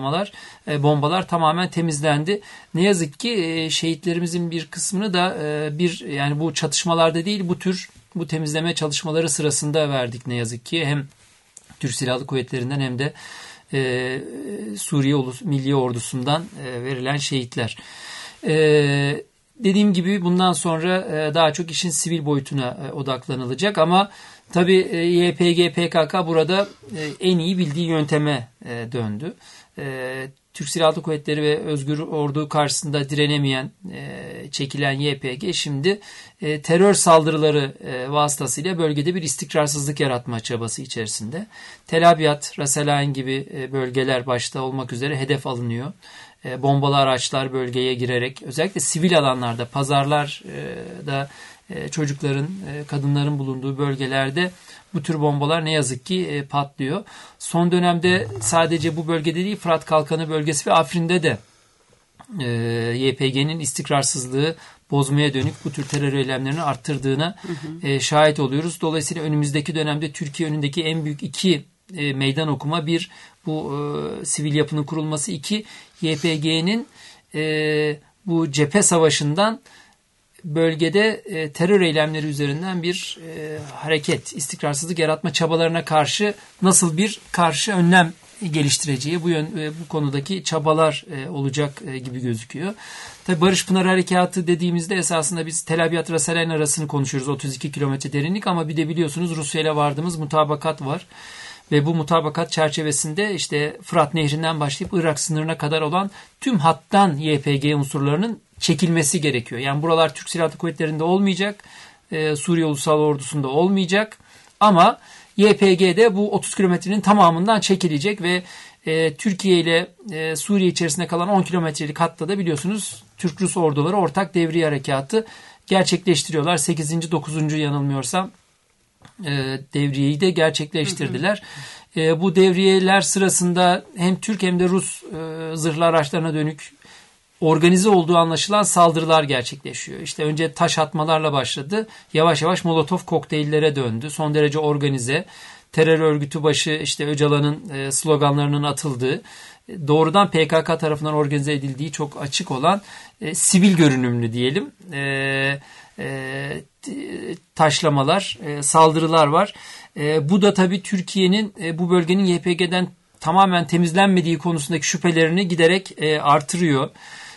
bombalar tamamen temizlendi. Ne yazık ki şehitlerimizin bir kısmını da yani bu çatışmalarda değil, bu temizleme çalışmaları sırasında verdik ne yazık ki. Hem Türk Silahlı Kuvvetleri'nden hem de Suriye Milli Ordusu'ndan verilen şehitler. Dediğim gibi bundan sonra daha çok işin sivil boyutuna odaklanılacak ama tabii YPG, PKK burada en iyi bildiği yönteme döndü. Türk Silahlı Kuvvetleri ve Özgür Ordu karşısında direnemeyen, çekilen YPG şimdi terör saldırıları vasıtasıyla bölgede bir istikrarsızlık yaratma çabası içerisinde. Tel Abyad, Ras El Ain gibi bölgeler başta olmak üzere hedef alınıyor. Bombalı araçlar bölgeye girerek özellikle sivil alanlarda, pazarlarda çocukların, kadınların bulunduğu bölgelerde bu tür bombalar ne yazık ki patlıyor. Son dönemde sadece bu bölgede değil, Fırat Kalkanı bölgesi ve Afrin'de de YPG'nin istikrarsızlığı bozmaya dönük bu tür terör eylemlerini arttırdığına şahit oluyoruz. Dolayısıyla önümüzdeki dönemde Türkiye önündeki en büyük iki meydan okuma, bir bu sivil yapının kurulması, iki YPG'nin bu cephe savaşından bölgede terör eylemleri üzerinden bir hareket, istikrarsızlık yaratma çabalarına karşı nasıl bir karşı önlem geliştireceği, bu konudaki çabalar olacak gibi gözüküyor. Tabii Barış Pınarı Harekatı dediğimizde esasında biz Tel Abyad Ras El Ain arasını konuşuyoruz, 32 kilometre derinlik, ama bir de biliyorsunuz Rusya ile vardığımız mutabakat var. Ve bu mutabakat çerçevesinde işte Fırat Nehri'nden başlayıp Irak sınırına kadar olan tüm hattan YPG unsurlarının çekilmesi gerekiyor. Yani buralar Türk Silahlı Kuvvetleri'nde olmayacak, Suriye Ulusal Ordusu'nda olmayacak ama YPG'de bu 30 kilometrenin tamamından çekilecek ve Türkiye ile Suriye içerisinde kalan 10 kilometrelik hatta da biliyorsunuz Türk-Rus orduları ortak devriye harekatı gerçekleştiriyorlar. 8. 9. yanılmıyorsam devriyeyi de gerçekleştirdiler. Bu devriyeler sırasında hem Türk hem de Rus zırhlı araçlarına dönük organize olduğu anlaşılan saldırılar gerçekleşiyor. İşte önce taş atmalarla başladı. Yavaş yavaş Molotov kokteyllere döndü. Son derece organize. Terör örgütü başı işte Öcalan'ın sloganlarının atıldığı, doğrudan PKK tarafından organize edildiği çok açık olan sivil görünümlü diyelim taşlamalar, saldırılar var. Bu da tabii Türkiye'nin bu bölgenin YPG'den tamamen temizlenmediği konusundaki şüphelerini giderek artırıyor.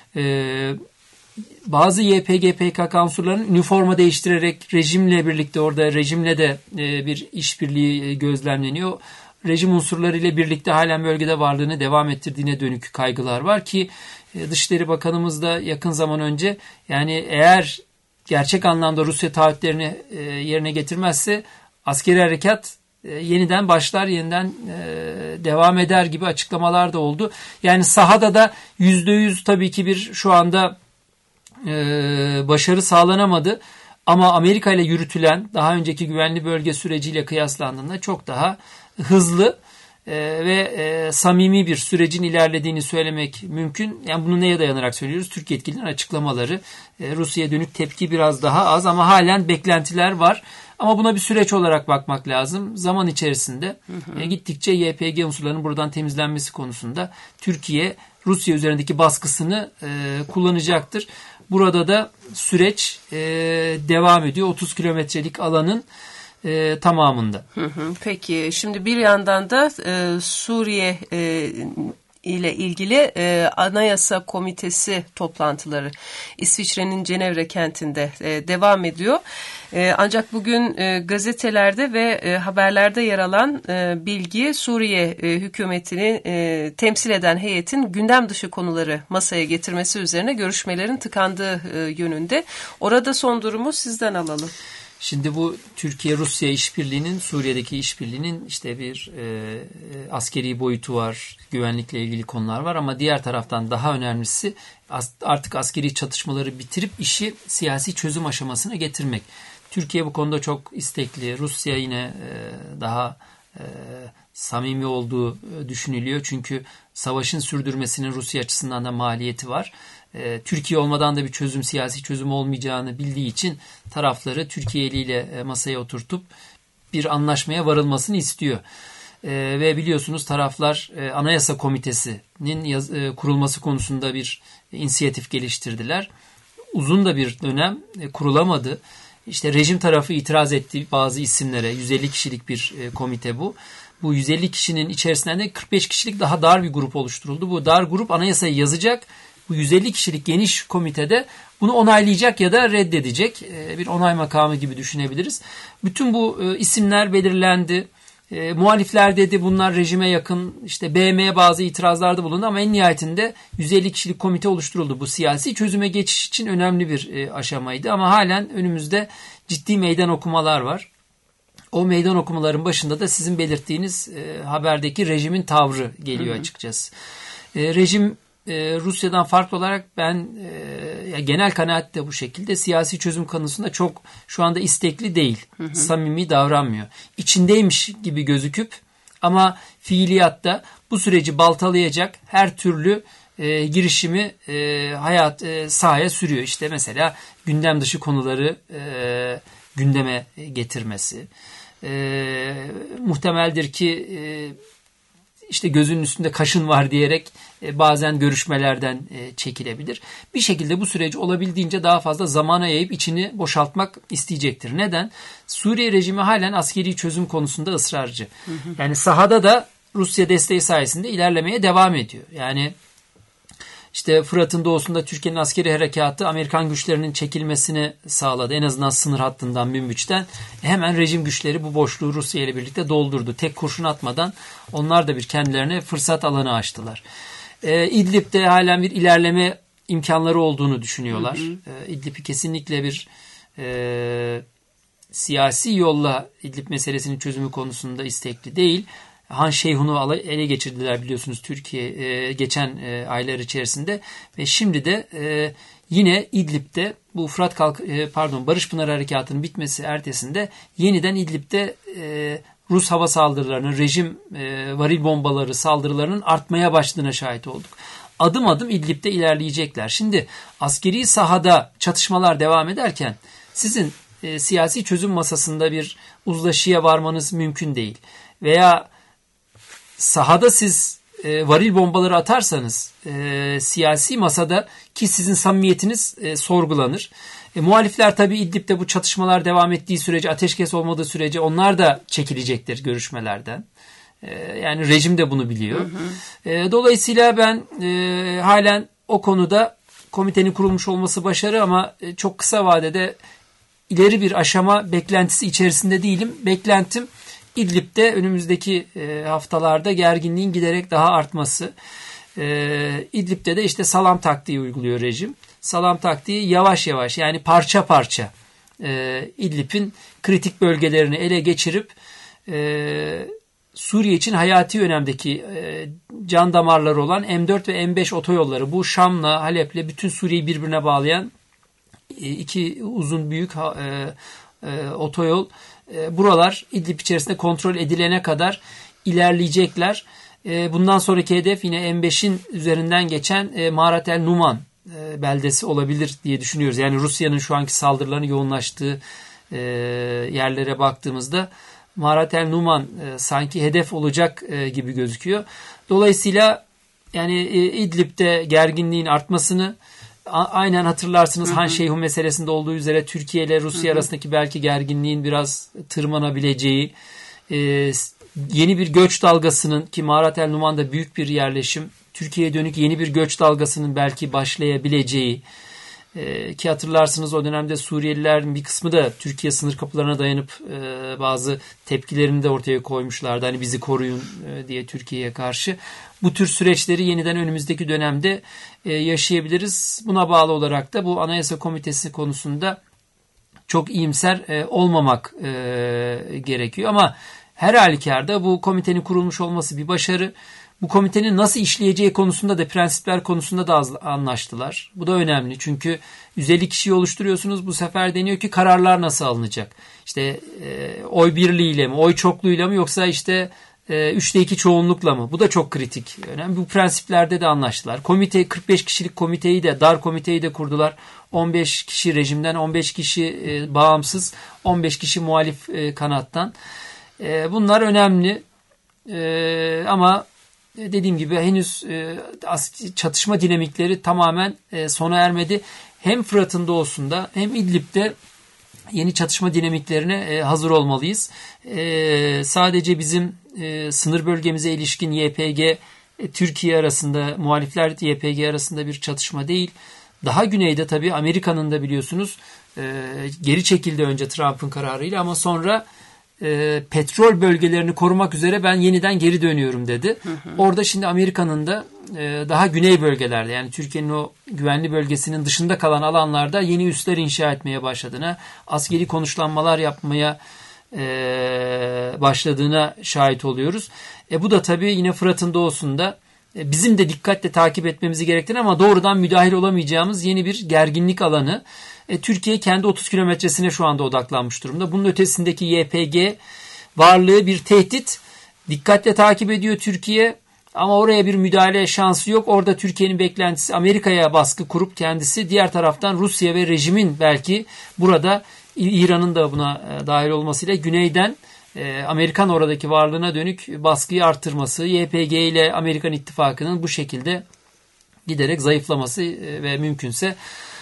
Bazı YPG, PKK unsurlarının üniforma değiştirerek rejimle birlikte, orada rejimle de bir işbirliği gözlemleniyor. Rejim unsurlarıyla birlikte halen bölgede varlığını devam ettirdiğine dönük kaygılar var ki Dışişleri Bakanımız da yakın zaman önce, yani eğer gerçek anlamda Rusya taahhütlerini yerine getirmezse askeri harekat yeniden başlar, yeniden devam eder gibi açıklamalar da oldu. Yani sahada da %100 tabii ki bir şu anda başarı sağlanamadı. Ama Amerika ile yürütülen daha önceki güvenli bölge süreciyle kıyaslandığında çok daha hızlı ve samimi bir sürecin ilerlediğini söylemek mümkün. Yani bunu neye dayanarak söylüyoruz? Türk yetkililerin açıklamaları. Rusya'ya dönük tepki biraz daha az ama halen beklentiler var. Ama buna bir süreç olarak bakmak lazım. Zaman içerisinde gittikçe YPG unsurlarının buradan temizlenmesi konusunda Türkiye Rusya üzerindeki baskısını kullanacaktır. Burada da süreç devam ediyor. 30 kilometrelik alanın tamamında. Peki şimdi bir yandan da Suriye ile ilgili Anayasa Komitesi toplantıları İsviçre'nin Cenevre kentinde devam ediyor. Ancak bugün gazetelerde ve haberlerde yer alan bilgi Suriye hükümetini temsil eden heyetin gündem dışı konuları masaya getirmesi üzerine görüşmelerin tıkandığı yönünde. Orada son durumu sizden alalım. Şimdi bu Türkiye-Rusya işbirliğinin, Suriye'deki işbirliğinin işte bir askeri boyutu var, güvenlikle ilgili konular var ama diğer taraftan daha önemlisi artık askeri çatışmaları bitirip işi siyasi çözüm aşamasına getirmek. Türkiye bu konuda çok istekli, Rusya yine daha samimi olduğu düşünülüyor çünkü savaşın sürdürmesinin Rusya açısından da maliyeti var. Türkiye olmadan da bir çözüm, siyasi çözüm olmayacağını bildiği için tarafları Türkiye eliyle masaya oturtup bir anlaşmaya varılmasını istiyor. Ve biliyorsunuz taraflar Anayasa Komitesi'nin kurulması konusunda bir inisiyatif geliştirdiler. Uzun da bir dönem kurulamadı. İşte rejim tarafı itiraz etti bazı isimlere. 150 kişilik bir komite bu. Bu 150 kişinin içerisinden de 45 kişilik daha dar bir grup oluşturuldu. Bu dar grup anayasayı yazacak. Bu 150 kişilik geniş komitede bunu onaylayacak ya da reddedecek bir onay makamı gibi düşünebiliriz. Bütün bu isimler belirlendi. Muhalifler dedi bunlar rejime yakın, işte BM bazı itirazlarda bulundu ama en nihayetinde 150 kişilik komite oluşturuldu. Bu siyasi çözüme geçiş için önemli bir aşamaydı ama halen önümüzde ciddi meydan okumalar var. O meydan okumaların başında da sizin belirttiğiniz haberdeki rejimin tavrı geliyor açıkçası. Rejim Rusya'dan farklı olarak ben genel kanaat de bu şekilde siyasi çözüm konusunda çok şu anda istekli değil. Samimi davranmıyor. İçindeymiş gibi gözüküp ama fiiliyatta bu süreci baltalayacak her türlü girişimi sahaya sürüyor. İşte mesela gündem dışı konuları gündeme getirmesi. Muhtemeldir ki işte gözünün üstünde kaşın var diyerek bazen görüşmelerden çekilebilir. Bir şekilde bu süreci olabildiğince daha fazla zamana yayıp içini boşaltmak isteyecektir. Neden? Suriye rejimi halen askeri çözüm konusunda ısrarcı. Yani sahada da Rusya desteği sayesinde ilerlemeye devam ediyor. Yani işte Fırat'ın doğusunda Türkiye'nin askeri harekatı Amerikan güçlerinin çekilmesini sağladı. En azından sınır hattından Münbiç'ten. Hemen rejim güçleri bu boşluğu Rusya ile birlikte doldurdu. Tek kurşun atmadan onlar da bir kendilerine fırsat alanı açtılar. İdlib'de halen bir ilerleme imkanları olduğunu düşünüyorlar. İdlib'i kesinlikle bir siyasi yolla İdlib meselesinin çözümü konusunda istekli değil. Han Şeyhun'u ele geçirdiler biliyorsunuz Türkiye geçen aylar içerisinde ve şimdi de yine İdlib'de bu Barış Pınarı Harekatı'nın bitmesi ertesinde yeniden İdlib'de Rus hava saldırılarının, rejim varil bombaları saldırılarının artmaya başladığına şahit olduk. Adım adım İdlib'de ilerleyecekler. Şimdi askeri sahada çatışmalar devam ederken sizin siyasi çözüm masasında bir uzlaşıya varmanız mümkün değil. Veya sahada siz varil bombaları atarsanız siyasi masada ki sizin samimiyetiniz sorgulanır. Muhalifler tabii İdlib'de bu çatışmalar devam ettiği sürece, ateşkes olmadığı sürece onlar da çekilecektir görüşmelerden. Yani rejim de bunu biliyor. Dolayısıyla ben halen o konuda komitenin kurulmuş olması başarı ama çok kısa vadede ileri bir aşama beklentisi içerisinde değilim. Beklentim İdlib'de önümüzdeki haftalarda gerginliğin giderek daha artması. İdlib'de de işte salam taktiği uyguluyor rejim. Salam taktiği yavaş yavaş yani parça parça İdlib'in kritik bölgelerini ele geçirip Suriye için hayati önemdeki can damarları olan M4 ve M5 otoyolları. Bu Şam'la, Halep'le bütün Suriye'yi birbirine bağlayan iki uzun büyük otoyol. Buralar İdlib içerisinde kontrol edilene kadar ilerleyecekler. Bundan sonraki hedef yine M5'in üzerinden geçen Marat el Numan beldesi olabilir diye düşünüyoruz. Yani Rusya'nın şu anki saldırılarının yoğunlaştığı yerlere baktığımızda Marat el Numan sanki hedef olacak gibi gözüküyor. Dolayısıyla yani İdlib'de gerginliğin artmasını, aynen hatırlarsınız Han Şeyhu meselesinde olduğu üzere Türkiye ile Rusya arasındaki belki gerginliğin biraz tırmanabileceği, yeni bir göç dalgasının, ki Marat el Numan'da büyük bir yerleşim, Türkiye'ye dönük yeni bir göç dalgasının belki başlayabileceği, ki hatırlarsınız o dönemde Suriyelilerin bir kısmı da Türkiye sınır kapılarına dayanıp bazı tepkilerini de ortaya koymuşlardı. Hani bizi koruyun diye Türkiye'ye karşı. Bu tür süreçleri yeniden önümüzdeki dönemde yaşayabiliriz. Buna bağlı olarak da bu Anayasa Komitesi konusunda çok iyimser olmamak gerekiyor. Ama her halükarda bu komitenin kurulmuş olması bir başarı. Bu komitenin nasıl işleyeceği konusunda da, prensipler konusunda da anlaştılar. Bu da önemli çünkü 150 kişiyi oluşturuyorsunuz. Bu sefer deniyor ki kararlar nasıl alınacak? İşte oy birliğiyle mi, oy çokluğuyla mı, yoksa işte 3'te 2 çoğunlukla mı? Bu da çok kritik. Önemli. Bu prensiplerde de anlaştılar. 45 kişilik komiteyi de, dar komiteyi de kurdular. 15 kişi rejimden, 15 kişi bağımsız, 15 kişi muhalif kanattan. Bunlar önemli. Ama dediğim gibi henüz çatışma dinamikleri tamamen sona ermedi. Hem Fırat'ın doğusunda hem İdlib'de yeni çatışma dinamiklerine hazır olmalıyız. Sadece bizim sınır bölgemize ilişkin YPG, Türkiye arasında, muhalifler YPG arasında bir çatışma değil. Daha güneyde tabii Amerika'nın da biliyorsunuz geri çekildi önce Trump'ın kararıyla, ama sonra petrol bölgelerini korumak üzere ben yeniden geri dönüyorum dedi. Orada şimdi Amerika'nın da daha güney bölgelerde, yani Türkiye'nin o güvenli bölgesinin dışında kalan alanlarda yeni üsler inşa etmeye başladığına, askeri konuşlanmalar yapmaya başladığına şahit oluyoruz. Bu da tabii yine Fırat'ın doğusunda bizim de dikkatle takip etmemizi gerektiren ama doğrudan müdahil olamayacağımız yeni bir gerginlik alanı. Türkiye kendi 30 kilometresine şu anda odaklanmış durumda. Bunun ötesindeki YPG varlığı bir tehdit. Dikkatle takip ediyor Türkiye ama oraya bir müdahale şansı yok. Orada Türkiye'nin beklentisi Amerika'ya baskı kurup kendisi, diğer taraftan Rusya ve rejimin belki burada İran'ın da buna dahil olmasıyla güneyden Amerikan oradaki varlığına dönük baskıyı artırması, YPG ile Amerikan ittifakının bu şekilde giderek zayıflaması ve mümkünse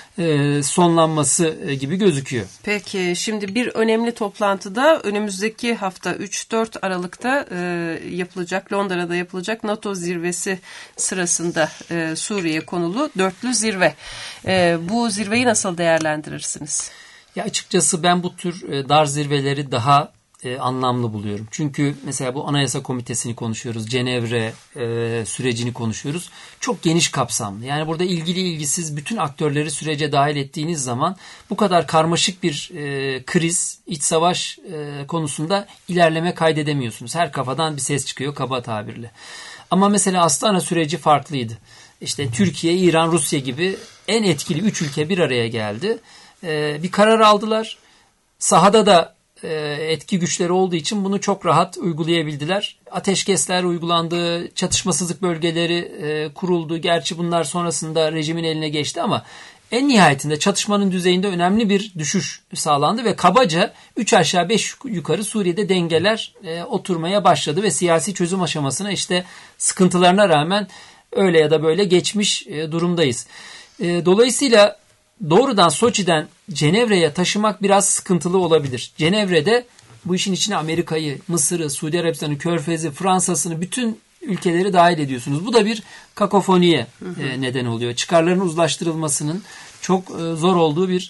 sonlanması gibi gözüküyor. Peki şimdi bir önemli toplantıda önümüzdeki hafta 3-4 Aralık'ta yapılacak, Londra'da yapılacak NATO zirvesi sırasında Suriye konulu dörtlü zirve. Bu zirveyi nasıl değerlendirirsiniz? Ya açıkçası ben bu tür dar zirveleri daha anlamlı buluyorum. Çünkü mesela bu Anayasa Komitesi'ni konuşuyoruz, Cenevre sürecini konuşuyoruz. Çok geniş kapsamlı. Yani burada ilgili ilgisiz bütün aktörleri sürece dahil ettiğiniz zaman bu kadar karmaşık bir kriz, iç savaş konusunda ilerleme kaydedemiyorsunuz. Her kafadan bir ses çıkıyor kaba tabirle. Ama mesela Astana süreci farklıydı. İşte Türkiye, İran, Rusya gibi en etkili 3 ülke bir araya geldi. Bir karar aldılar. Sahada da etki güçleri olduğu için bunu çok rahat uygulayabildiler. Ateşkesler uygulandı, çatışmasızlık bölgeleri kuruldu. Gerçi bunlar sonrasında rejimin eline geçti ama en nihayetinde çatışmanın düzeyinde önemli bir düşüş sağlandı ve kabaca 3 aşağı 5 yukarı Suriye'de dengeler oturmaya başladı ve siyasi çözüm aşamasına işte sıkıntılarına rağmen öyle ya da böyle geçmiş durumdayız. Dolayısıyla doğrudan Soçi'den Cenevre'ye taşımak biraz sıkıntılı olabilir. Cenevre'de bu işin içine Amerika'yı, Mısır'ı, Suudi Arabistan'ı, Körfez'i, Fransa'sını, bütün ülkeleri dahil ediyorsunuz. Bu da bir kakofoniye neden oluyor. Çıkarların uzlaştırılmasının çok zor olduğu bir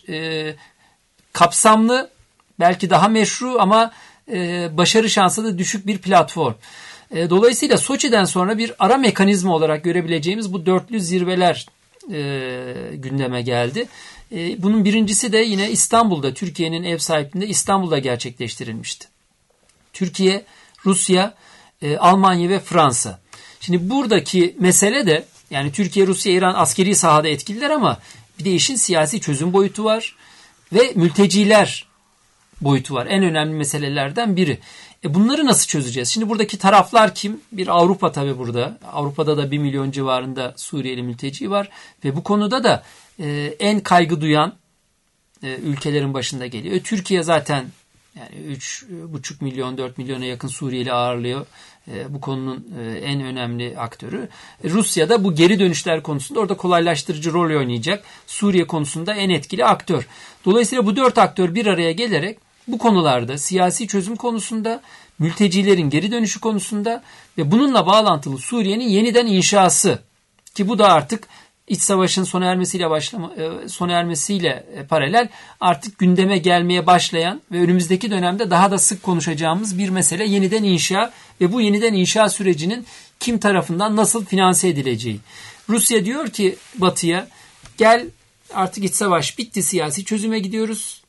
kapsamlı, belki daha meşru ama başarı şansı da düşük bir platform. Dolayısıyla Soçi'den sonra bir ara mekanizma olarak görebileceğimiz bu dörtlü zirveler gündeme geldi. Bunun birincisi de yine İstanbul'da, Türkiye'nin ev sahipliğinde İstanbul'da gerçekleştirilmişti. Türkiye, Rusya, Almanya ve Fransa. Şimdi buradaki mesele de yani Türkiye, Rusya, İran askeri sahada etkililer ama bir de işin siyasi çözüm boyutu var ve mülteciler boyutu var. En önemli meselelerden biri. Bunları nasıl çözeceğiz? Şimdi buradaki taraflar kim? Bir Avrupa tabii burada. Avrupa'da da 1 milyon civarında Suriyeli mülteci var ve bu konuda da en kaygı duyan ülkelerin başında geliyor. Türkiye zaten yani 3,5 milyon 4 milyona yakın Suriyeli ağırlıyor. Bu konunun en önemli aktörü. Rusya da bu geri dönüşler konusunda orada kolaylaştırıcı rol oynayacak. Suriye konusunda en etkili aktör. Dolayısıyla bu 4 aktör bir araya gelerek bu konularda siyasi çözüm konusunda, mültecilerin geri dönüşü konusunda ve bununla bağlantılı Suriye'nin yeniden inşası ki bu da artık İç savaşın sona ermesiyle paralel artık gündeme gelmeye başlayan ve önümüzdeki dönemde daha da sık konuşacağımız bir mesele yeniden inşa ve bu yeniden inşa sürecinin kim tarafından nasıl finanse edileceği. Rusya diyor ki Batı'ya gel artık iç savaş bitti, siyasi çözüme gidiyoruz.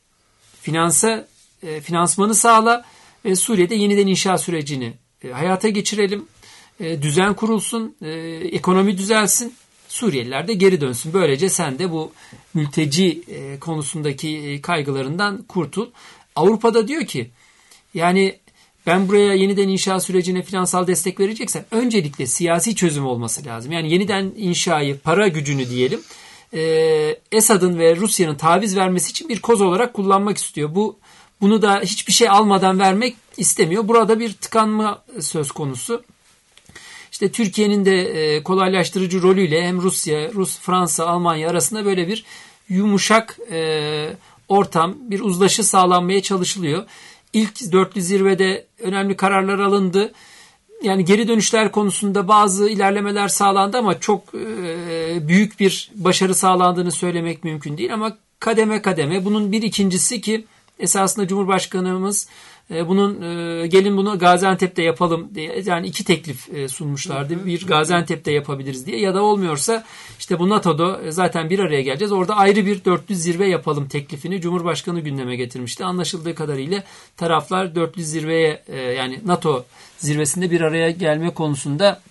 Finansmanı sağla ve Suriye'de yeniden inşa sürecini hayata geçirelim. Düzen kurulsun, ekonomi düzelsin. Suriyeliler de geri dönsün. Böylece sen de bu mülteci konusundaki kaygılarından kurtul. Avrupa'da diyor ki yani ben buraya yeniden inşa sürecine finansal destek vereceksem öncelikle siyasi çözüm olması lazım. Yani yeniden inşayı, para gücünü diyelim Esad'ın ve Rusya'nın taviz vermesi için bir koz olarak kullanmak istiyor. Bunu da hiçbir şey almadan vermek istemiyor. Burada bir tıkanma söz konusu. İşte Türkiye'nin de kolaylaştırıcı rolüyle hem Fransa, Almanya arasında böyle bir yumuşak ortam, bir uzlaşı sağlanmaya çalışılıyor. İlk dörtlü zirvede önemli kararlar alındı. Yani geri dönüşler konusunda bazı ilerlemeler sağlandı ama çok büyük bir başarı sağlandığını söylemek mümkün değil. Ama kademe kademe bunun bir ikincisi ki esasında Cumhurbaşkanımız gelin bunu Gaziantep'te yapalım diye yani 2 teklif sunmuşlardı. Bir Gaziantep'te yapabiliriz diye ya da olmuyorsa işte bu NATO'da zaten bir araya geleceğiz. Orada ayrı bir dörtlü zirve yapalım teklifini Cumhurbaşkanı gündeme getirmişti. Anlaşıldığı kadarıyla taraflar dörtlü zirveye yani NATO zirvesinde bir araya gelme konusunda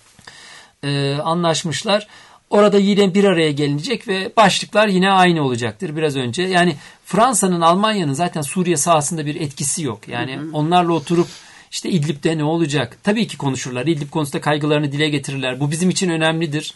anlaşmışlar. Orada yine bir araya gelinecek ve başlıklar yine aynı olacaktır biraz önce. Yani Fransa'nın, Almanya'nın zaten Suriye sahasında bir etkisi yok. Yani onlarla oturup işte İdlib'de ne olacak? Tabii ki konuşurlar. İdlib konusunda kaygılarını dile getirirler. Bu bizim için önemlidir.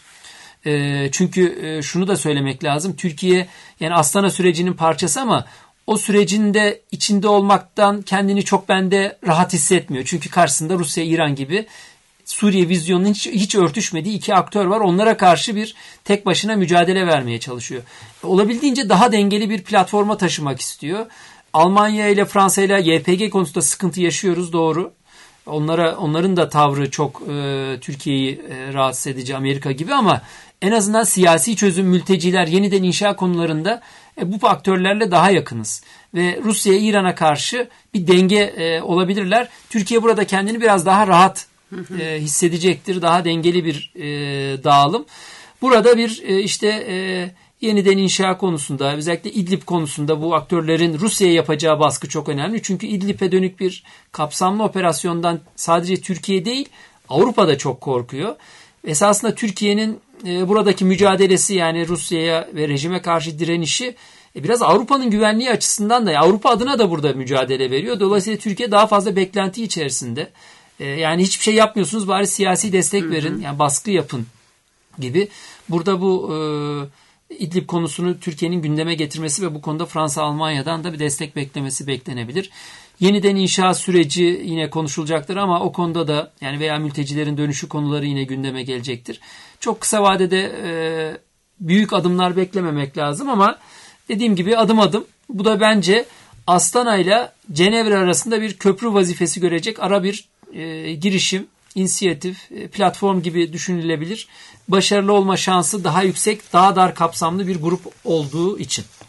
Çünkü şunu da söylemek lazım. Türkiye yani Astana sürecinin parçası ama o sürecin de içinde olmaktan kendini çok bende rahat hissetmiyor. Çünkü karşısında Rusya, İran gibi Suriye vizyonunun hiç örtüşmediği 2 aktör var. Onlara karşı bir tek başına mücadele vermeye çalışıyor. Olabildiğince daha dengeli bir platforma taşımak istiyor. Almanya ile Fransa ile YPG konusunda sıkıntı yaşıyoruz, doğru. Onların da tavrı çok Türkiye'yi rahatsız edici, Amerika gibi ama en azından siyasi çözüm, mülteciler, yeniden inşa konularında bu aktörlerle daha yakınız. Ve Rusya'ya, İran'a karşı bir denge olabilirler. Türkiye burada kendini biraz daha rahat hissedecektir. Daha dengeli bir dağılım. Burada bir yeniden inşa konusunda özellikle İdlib konusunda bu aktörlerin Rusya'ya yapacağı baskı çok önemli. Çünkü İdlib'e dönük bir kapsamlı operasyondan sadece Türkiye değil Avrupa da çok korkuyor. Esasında Türkiye'nin buradaki mücadelesi yani Rusya'ya ve rejime karşı direnişi biraz Avrupa'nın güvenliği açısından da Avrupa adına da burada mücadele veriyor. Dolayısıyla Türkiye daha fazla beklenti içerisinde. Yani hiçbir şey yapmıyorsunuz bari siyasi destek verin yani baskı yapın gibi. Burada bu İdlib konusunu Türkiye'nin gündeme getirmesi ve bu konuda Fransa, Almanya'dan da bir destek beklemesi beklenebilir. Yeniden inşa süreci yine konuşulacaktır ama o konuda da yani veya mültecilerin dönüşü konuları yine gündeme gelecektir. Çok kısa vadede büyük adımlar beklememek lazım ama dediğim gibi adım adım. Bu da bence Astana ile Cenevre arasında bir köprü vazifesi görecek ara bir girişim, inisiyatif, platform gibi düşünülebilir. Başarılı olma şansı daha yüksek, daha dar kapsamlı bir grup olduğu için.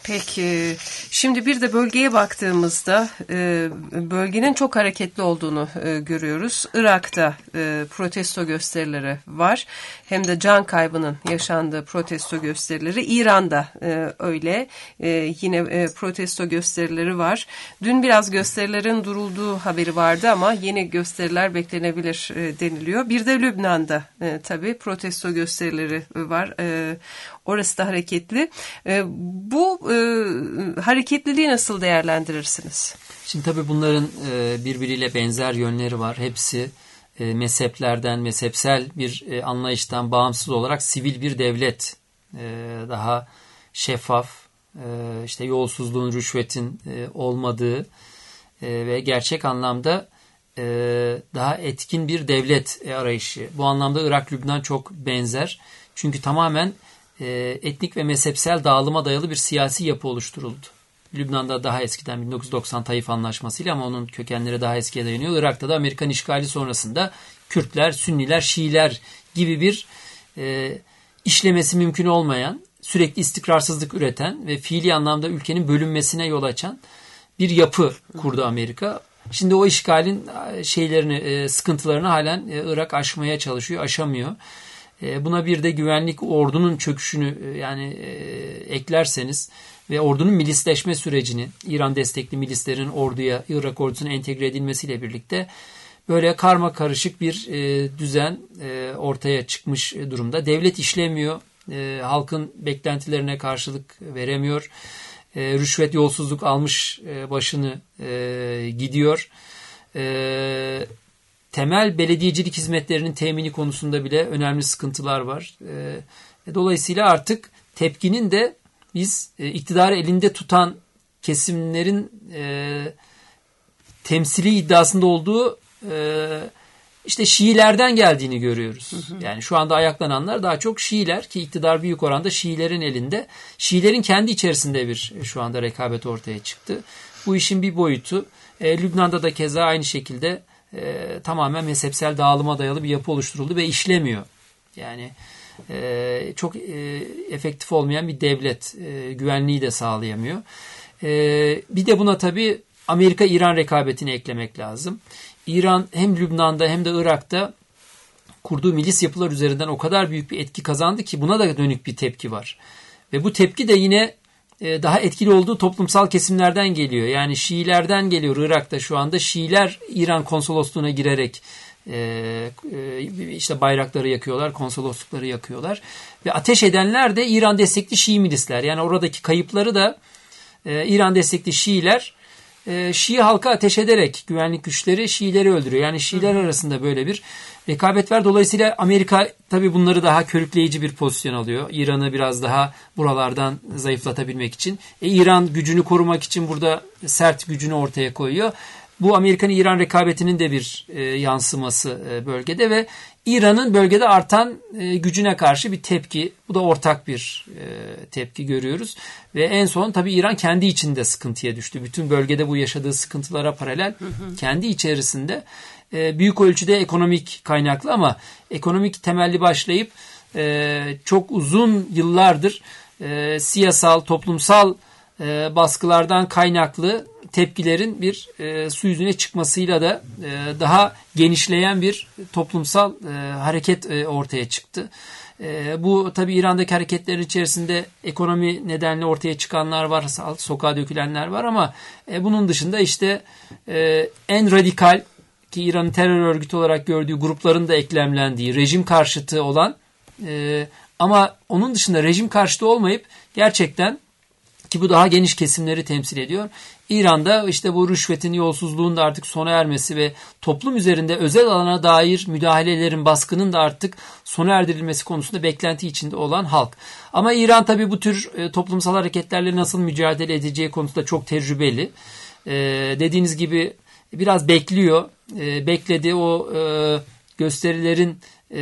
Peki, şimdi bir de bölgeye baktığımızda bölgenin çok hareketli olduğunu görüyoruz. Irak'ta protesto gösterileri var. Hem de can kaybının yaşandığı protesto gösterileri. İran'da öyle. Yine protesto gösterileri var. Dün biraz gösterilerin durulduğu haberi vardı ama yeni gösteriler beklenebilir deniliyor. Bir de Lübnan'da tabii protesto gösterileri var. Orası da hareketli. Bu hareketliliği nasıl değerlendirirsiniz? Şimdi tabii bunların birbiriyle benzer yönleri var. Hepsi mezheplerden, mezhepsel bir anlayıştan bağımsız olarak sivil bir devlet. Daha şeffaf, işte yolsuzluğun, rüşvetin olmadığı ve gerçek anlamda daha etkin bir devlet arayışı. Bu anlamda Irak-Lübnan çok benzer. Çünkü tamamen etnik ve mezhepsel dağılıma dayalı bir siyasi yapı oluşturuldu. Lübnan'da daha eskiden 1990 Taif Anlaşması'yla ama onun kökenleri daha eskiye dayanıyor. Irak'ta da Amerikan işgali sonrasında Kürtler, Sünniler, Şiiler gibi bir işlemesi mümkün olmayan, sürekli istikrarsızlık üreten ve fiili anlamda ülkenin bölünmesine yol açan bir yapı kurdu Amerika. Şimdi o işgalin sıkıntılarını halen Irak aşmaya çalışıyor, aşamıyor. Buna bir de güvenlik ordunun çöküşünü eklerseniz ve ordunun milisleşme sürecini, İran destekli milislerin orduya, Irak ordusuna entegre edilmesiyle birlikte böyle karma karışık bir düzen ortaya çıkmış durumda. Devlet işlemiyor, halkın beklentilerine karşılık veremiyor, rüşvet, yolsuzluk almış başını gidiyor. Temel belediyecilik hizmetlerinin temini konusunda bile önemli sıkıntılar var. Dolayısıyla artık tepkinin de biz iktidarı elinde tutan kesimlerin temsili iddiasında olduğu işte Şiilerden geldiğini görüyoruz. Yani şu anda ayaklananlar daha çok Şiiler ki iktidar büyük oranda Şiilerin elinde. Şiilerin kendi içerisinde bir şu anda rekabet ortaya çıktı. Bu işin bir boyutu. Lübnan'da da keza aynı şekilde tamamen mezhepsel dağılıma dayalı bir yapı oluşturuldu ve işlemiyor. Yani çok efektif olmayan bir devlet, güvenliği de sağlayamıyor. Bir de buna tabii Amerika-İran rekabetini eklemek lazım. İran hem Lübnan'da hem de Irak'ta kurduğu milis yapılar üzerinden o kadar büyük bir etki kazandı ki buna da dönük bir tepki var. Ve bu tepki de yine daha etkili olduğu toplumsal kesimlerden geliyor. Yani Şiilerden geliyor Irak'ta şu anda. Şiiler İran konsolosluğuna girerek işte bayrakları yakıyorlar, konsoloslukları yakıyorlar. Ve ateş edenler de İran destekli Şii milisler. Yani oradaki kayıpları da İran destekli Şiiler Şii halka ateş ederek güvenlik güçleri Şiileri öldürüyor. Yani Şiiler arasında böyle bir rekabet var. Dolayısıyla Amerika tabii bunları daha körükleyici bir pozisyon alıyor. İran'ı biraz daha buralardan zayıflatabilmek için. İran gücünü korumak için burada sert gücünü ortaya koyuyor. Bu Amerikan-İran rekabetinin de bir yansıması bölgede ve İran'ın bölgede artan gücüne karşı bir tepki. Bu da ortak bir tepki görüyoruz. Ve en son tabii İran kendi içinde sıkıntıya düştü. Bütün bölgede bu yaşadığı sıkıntılara paralel kendi içerisinde büyük ölçüde ekonomik kaynaklı ama ekonomik temelli başlayıp çok uzun yıllardır siyasal, toplumsal baskılardan kaynaklı tepkilerin bir su yüzüne çıkmasıyla da daha genişleyen bir toplumsal hareket ortaya çıktı. Bu tabii İran'daki hareketlerin içerisinde ekonomi nedenle ortaya çıkanlar var, sokağa dökülenler var ama bunun dışında işte en radikal ki İran'ın terör örgütü olarak gördüğü grupların da eklemlendiği, rejim karşıtı olan ama onun dışında rejim karşıtı olmayıp gerçekten ki bu daha geniş kesimleri temsil ediyor. İran'da işte bu rüşvetin, yolsuzluğun da artık sona ermesi ve toplum üzerinde özel alana dair müdahalelerin, baskının da artık sona erdirilmesi konusunda beklenti içinde olan halk. Ama İran tabii bu tür toplumsal hareketlerle nasıl mücadele edeceği konusunda çok tecrübeli. Dediğiniz gibi biraz bekliyor. Bekledi o gösterilerin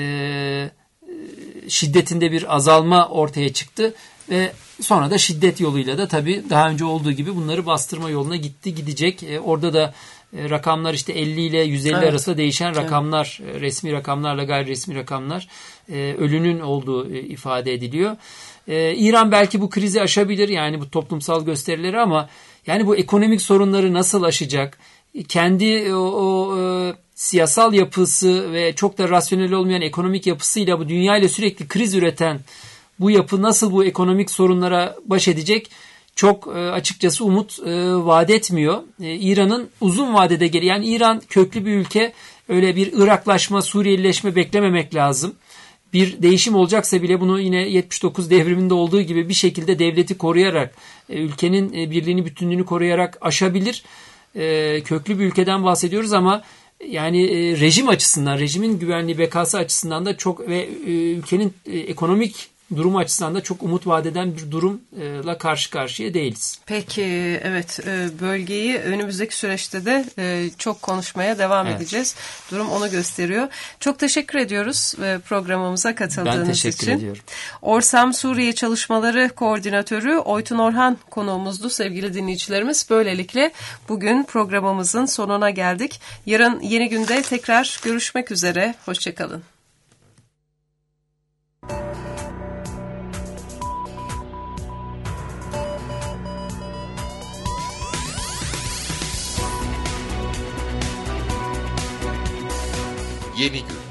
şiddetinde bir azalma ortaya çıktı ve sonra da şiddet yoluyla da tabii daha önce olduğu gibi bunları bastırma yoluna gidecek. Orada da rakamlar işte 50 ile 150 evet. arasında değişen rakamlar, resmi rakamlarla gayri resmi rakamlar, ölünün olduğu ifade ediliyor. İran belki bu krizi aşabilir, yani bu toplumsal gösterileri, ama yani bu ekonomik sorunları nasıl aşacak? Kendi o siyasal yapısı ve çok da rasyonel olmayan ekonomik yapısıyla bu dünyayla sürekli kriz üreten bu yapı nasıl bu ekonomik sorunlara baş edecek? Çok açıkçası umut vaat etmiyor. İran'ın uzun vadede yani İran köklü bir ülke, öyle bir Iraklaşma, Suriyelileşme beklememek lazım. Bir değişim olacaksa bile bunu yine 79 devriminde olduğu gibi bir şekilde devleti koruyarak, ülkenin birliğini, bütünlüğünü koruyarak aşabilir. Köklü bir ülkeden bahsediyoruz ama yani rejim açısından, rejimin güvenliği, bekası açısından da çok ve ülkenin ekonomik durumu açısından da çok umut vaat eden bir durumla karşı karşıya değiliz. Peki, evet, bölgeyi önümüzdeki süreçte de çok konuşmaya devam edeceğiz. Durum onu gösteriyor. Çok teşekkür ediyoruz programımıza katıldığınız için. Ben teşekkür ediyorum. Orsam Suriye Çalışmaları Koordinatörü Oytun Orhan konuğumuzdu sevgili dinleyicilerimiz. Böylelikle bugün programımızın sonuna geldik. Yarın yeni günde tekrar görüşmek üzere. Hoşçakalın. Yeni gün.